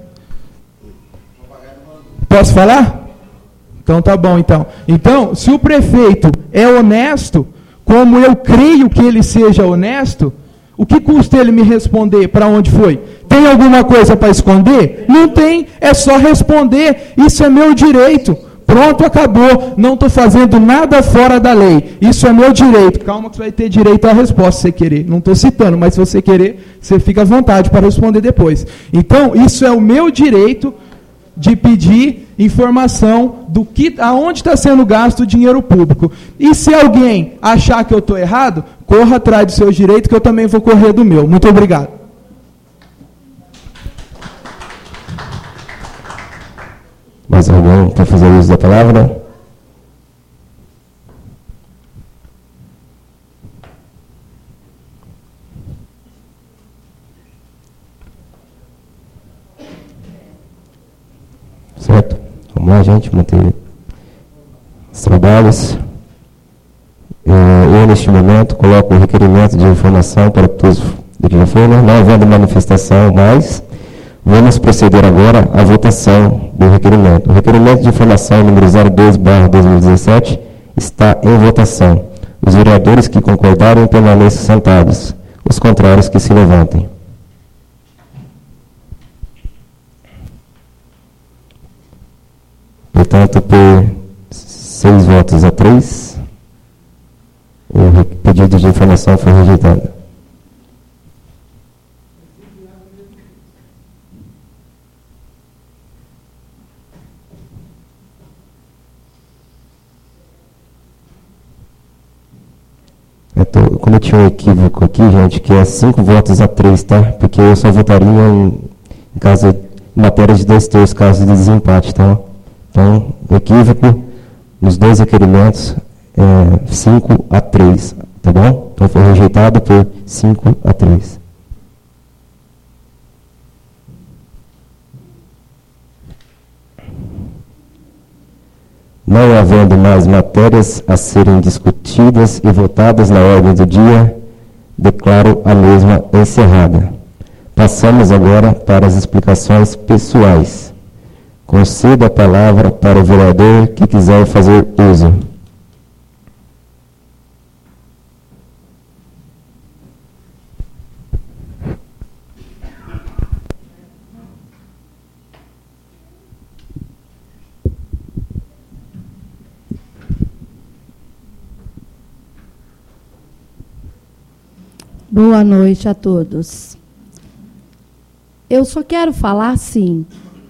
Posso falar? Então tá bom, então. Então, se o prefeito é honesto, como eu creio que ele seja honesto, o que custa ele me responder para onde foi? Tem alguma coisa para esconder? Não tem, é só responder. Isso é meu direito. Pronto, acabou, não estou fazendo nada fora da lei. Isso é meu direito. Calma que você vai ter direito à resposta se você querer. Não estou citando, mas se você querer, você fica à vontade para responder depois. Então, isso é o meu direito de pedir informação do que, aonde está sendo gasto o dinheiro público. E se alguém achar que eu estou errado, corra atrás do seu direito, que eu também vou correr do meu. Muito obrigado. Mais alguém quer fazer uso da palavra? Certo? Vamos lá, gente, manter os trabalhos. Eu, neste momento, coloco o requerimento de informação para todos do que já foi, né? Não havendo manifestação mais, vamos proceder agora à votação do requerimento. O requerimento de informação número zero dois barra dois mil e dezessete está em votação. Os vereadores que concordarem permaneçam sentados. Os contrários que se levantem. Portanto, por seis votos a três, o pedido de informação foi rejeitado. Eu tô, cometi um equívoco aqui, gente, que é cinco votos a três, tá? Porque eu só votaria em, em caso em matéria de dois terços, caso de desempate, tá? Então, o equívoco nos dois requerimentos é cinco a três, tá bom? Então foi rejeitado por cinco a três. Não havendo mais matérias a serem discutidas e votadas na ordem do dia, declaro a mesma encerrada. Passamos agora para as explicações pessoais. Concedo a palavra para o vereador que quiser fazer uso. Boa noite a todos. Eu só quero falar, assim,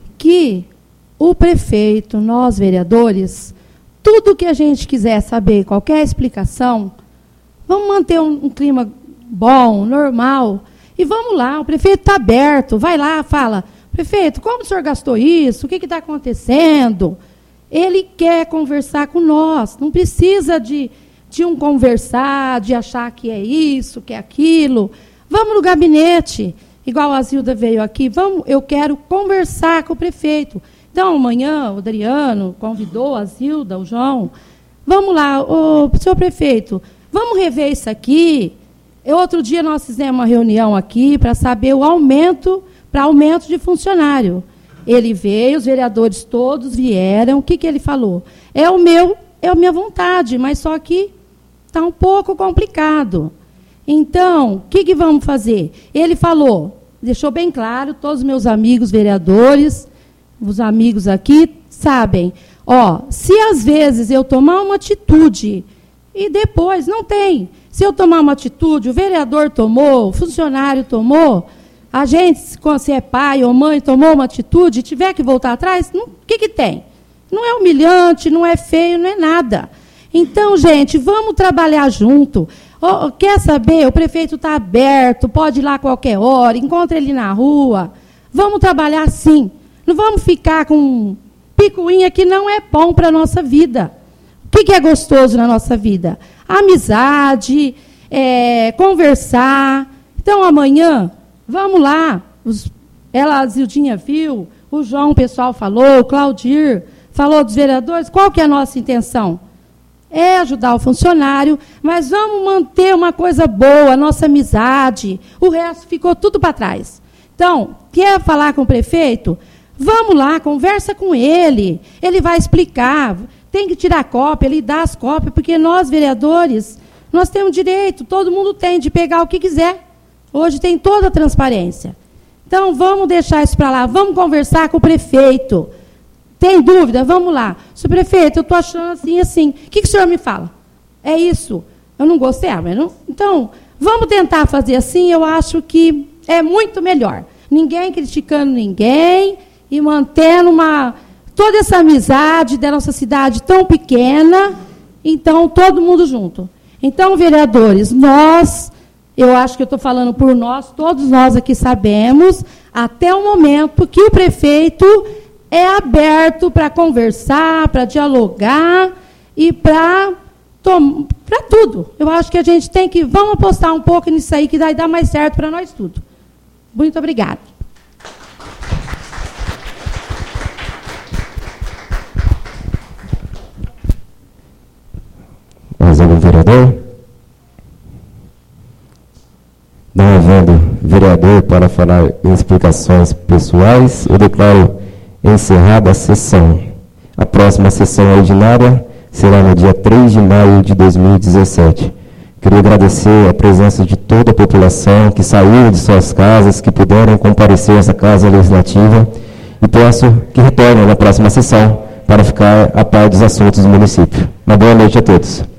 que o prefeito, nós vereadores, tudo que a gente quiser saber, qualquer explicação, vamos manter um, um clima bom, normal, e vamos lá, o prefeito está aberto, vai lá, fala, prefeito, como o senhor gastou isso? O que está acontecendo? Ele quer conversar com nós, não precisa de... de um conversar, de achar que é isso, que é aquilo. Vamos no gabinete, igual a Zilda veio aqui, vamos, eu quero conversar com o prefeito. Então, amanhã, o Adriano convidou a Zilda, o João, vamos lá, ô, senhor prefeito, vamos rever isso aqui. Eu, outro dia nós fizemos uma reunião aqui para saber o aumento, para aumento de funcionário. Ele veio, os vereadores todos vieram, o que, que ele falou? É o meu, é a minha vontade, mas só que está um pouco complicado. Então, o que, que vamos fazer? Ele falou, deixou bem claro, todos os meus amigos vereadores, os amigos aqui, sabem, ó, se às vezes eu tomar uma atitude e depois, não tem, se eu tomar uma atitude, o vereador tomou, o funcionário tomou, a gente, se é pai ou mãe, tomou uma atitude e tiver que voltar atrás, o que, que tem? Não é humilhante, não é feio, não é nada. Então, gente, vamos trabalhar junto. Oh, quer saber? O prefeito está aberto, pode ir lá a qualquer hora, encontra ele na rua. Vamos trabalhar sim. Não vamos ficar com picuinha que não é bom para a nossa vida. O que, que é gostoso na nossa vida? Amizade, é, conversar. Então, amanhã, vamos lá. Os, ela, a Zildinha viu, o João, o pessoal falou, o Claudir falou dos vereadores. Qual que é a nossa intenção? É ajudar o funcionário, mas vamos manter uma coisa boa, a nossa amizade. O resto ficou tudo para trás. Então, quer falar com o prefeito? Vamos lá, conversa com ele. Ele vai explicar. Tem que tirar cópia, ele dá as cópias, porque nós, vereadores, nós temos direito, todo mundo tem, de pegar o que quiser. Hoje tem toda a transparência. Então, vamos deixar isso para lá. Vamos conversar com o prefeito. Tem dúvida? Vamos lá. Senhor prefeito, eu estou achando assim, assim. O que, que o senhor me fala? É isso. Eu não gostei, ah, mas não... Então, vamos tentar fazer assim, eu acho que é muito melhor. Ninguém criticando ninguém e mantendo uma... toda essa amizade da nossa cidade tão pequena, então, todo mundo junto. Então, vereadores, nós, eu acho que eu estou falando por nós, todos nós aqui sabemos, até o momento que o prefeito é aberto para conversar, para dialogar e para para tudo. Eu acho que a gente tem que, vamos apostar um pouco nisso aí, que vai dar mais certo para nós tudo. Muito obrigada. Mais algum vereador? Não havendo vereador para falar em explicações pessoais, eu declaro encerrada a sessão. A próxima sessão ordinária será no dia três de maio de dois mil e dezessete. Queria agradecer a presença de toda a população que saiu de suas casas, que puderam comparecer a essa Casa Legislativa, e peço que retornem na próxima sessão para ficar a par dos assuntos do município. Uma boa noite a todos.